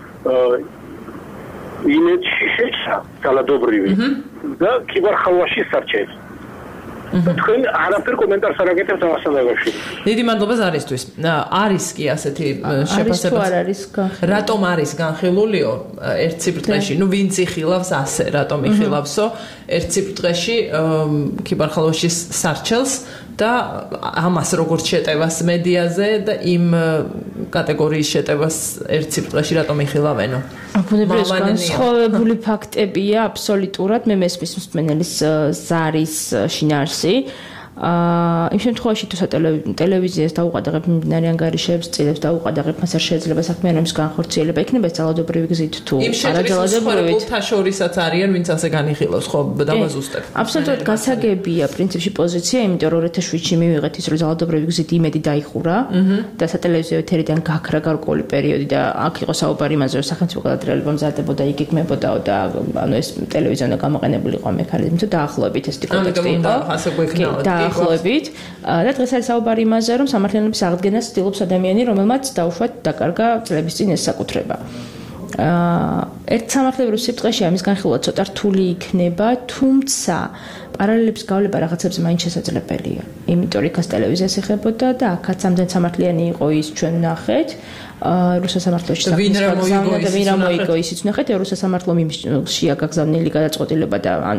იმედში შეჭრა ძალადობრივი და ქიბარხალვაში სარჩელი. თქვენ არაფერ კომენტარს არ აკეთებთ ამასთან დაკავშირებით. დიდი მადლობა ზარისთვის. არის კი ასეთი შეფასება. რატომ არის განხილულიო ერთ ციფრთყეში? ნუ ვინც იხილავს ასე, რატომ იხილავსო ერთ ციფრთყეში ქიბარხალვაში სარჩელს და ამას როგორც შეტევას მედიაზე და იმ კატეგორიის შეტევას ერთ ციფრთყეში რატომ იხილავენო? ბუნებრივია განსხვავებული ფაქტებია აბსოლუტურად მე მესმის მსმენელის ზარის შინაარსი. აა იმ შემთხვევაში თუ ტელევიზიას დაუყადაღებ მიმდინარე ანგარიშებს, წილებს დაუყადაღებ, მას არ შეიძლება საქმიანობის განხორციელება, იქნება ძალადობრივი გზით თუ არა ძალადობრივი. იმ შორისაც არიან, ვინც ასე განიხილავს, ხო, დამაზუსტებ. აბსოლუტურად გასაგებია პრინციპში პოზიცია, იმიტომ რომ二零一七-ში მივიღეთ ის, რომ ძალადობრივი გზით იმედი დაიხურა და სატელევიზიო ეთერიდან გაქრა გარკვეული პერიოდი და აქ იყო საუბარი იმაზე, რომ სახელმწიფო გადატრიალება მზადდებოდა, იგეგმებოდაო და ანუ ეს ტელევიზიონზე გამოყენებული იყო მექანიზმი და დაახლოებით ეს კონტექსტი იყო. ასე გვექნაოთ. დაახლოებით და დღეს არის საუბარი იმაზე, რომ სამართლიანობის აღდგენას ცდილობს ადამიანი, რომელმაც დაუშვათ დაკარგა წლების წინ ეს საკუთრება. აა ერთ სამართლებრივ სიფრთხეში ამის განხილვა ცოტა რთული იქნება, თუმცა პარალელების გავლება რაღაცებზე მაინც შესაძლებელია. იმიტომ რომ იქაც ტელევიზიას ეხებოდა და აქაც ამდენ სამართლიანი იყო ის ჩვენ ვნახეთ. აა რუსთა სამართლოში ვინ რა მოიგო და ვინ რა მოიგო ისიც ვნახეთ, რუსთა სამართლომშია გაგზავნილი გადაწყვეტილება და ან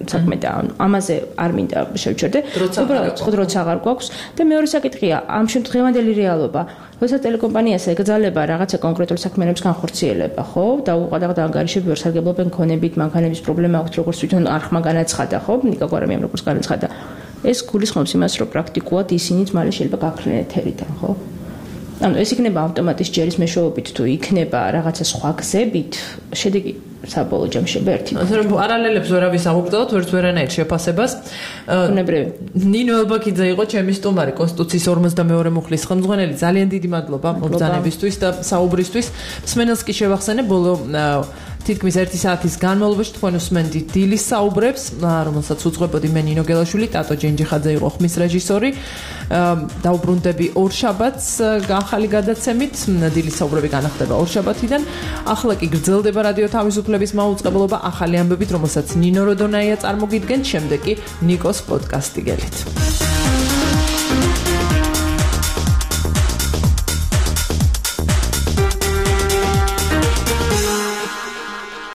საქმე და ამაზე არ მინდა შევჩერდე. უბრალოდ დროც აღარ გვაქვს და მეორე საკითხია, ამ შემთხვევაში რეალობა როცა ტელეკომპანიას ეკრძალება რაღაცა კონკრეტულ საქმიანობს განხორციელება, ხო? და უყადაღდა ანგარიშები ვერ სარგებლობენ ქონებით, მანქანების პრობლემა აქვს, როგორც თვითონ არხმა განაცხადა, ხო? ნიკა გვარამიამ როგორც განაცხადა. ეს გულისხმობს იმას, რომ პრაქტიკულად ისინიც მალე შეიძლება გაქრნენ ეთერიდან, ხო? ანუ ეს იქნება ავტომატის ჯერის მეშვეობით თუ იქნება რაღაცა სხვა გზებით, შედეგი საბოლოო ჯამში ერთი. ასე რომ პარალელებს ვერავის აღვწევთ, ვერც ვერანაირ შეფასებას. უნებრივი. ნინო ელბაკიძე იყო ჩემი სტუმარი კონსტიტუციის ორმოცდამეორე მუხლის ხელმძღვანელი. ძალიან დიდი მადლობა მობრძანებისთვის და საუბრისთვის. მსმენელს კი შევახსენე ბოლო თითქმის ერთი საათის განმავლობაში თქვენ უსმენდით დილის საუბრებს, რომელსაც უძღვებოდი მე ნინო გელაშვილი, ტატო ჯენჯიხაძე იყო ხმის რეჟისორი. დაუბრუნდები ორშაბათს ახალი გადაცემით. დილის საუბრები განახდება ორშაბათიდან. ახლა კი გრძელდება რადიო თავისუფლების მაუწყებლობა ახალი ამბებით, რომელსაც ნინო როდონაია წარმოგიდგენთ, შემდეგ კი ნიკოს პოდკასტი გელით.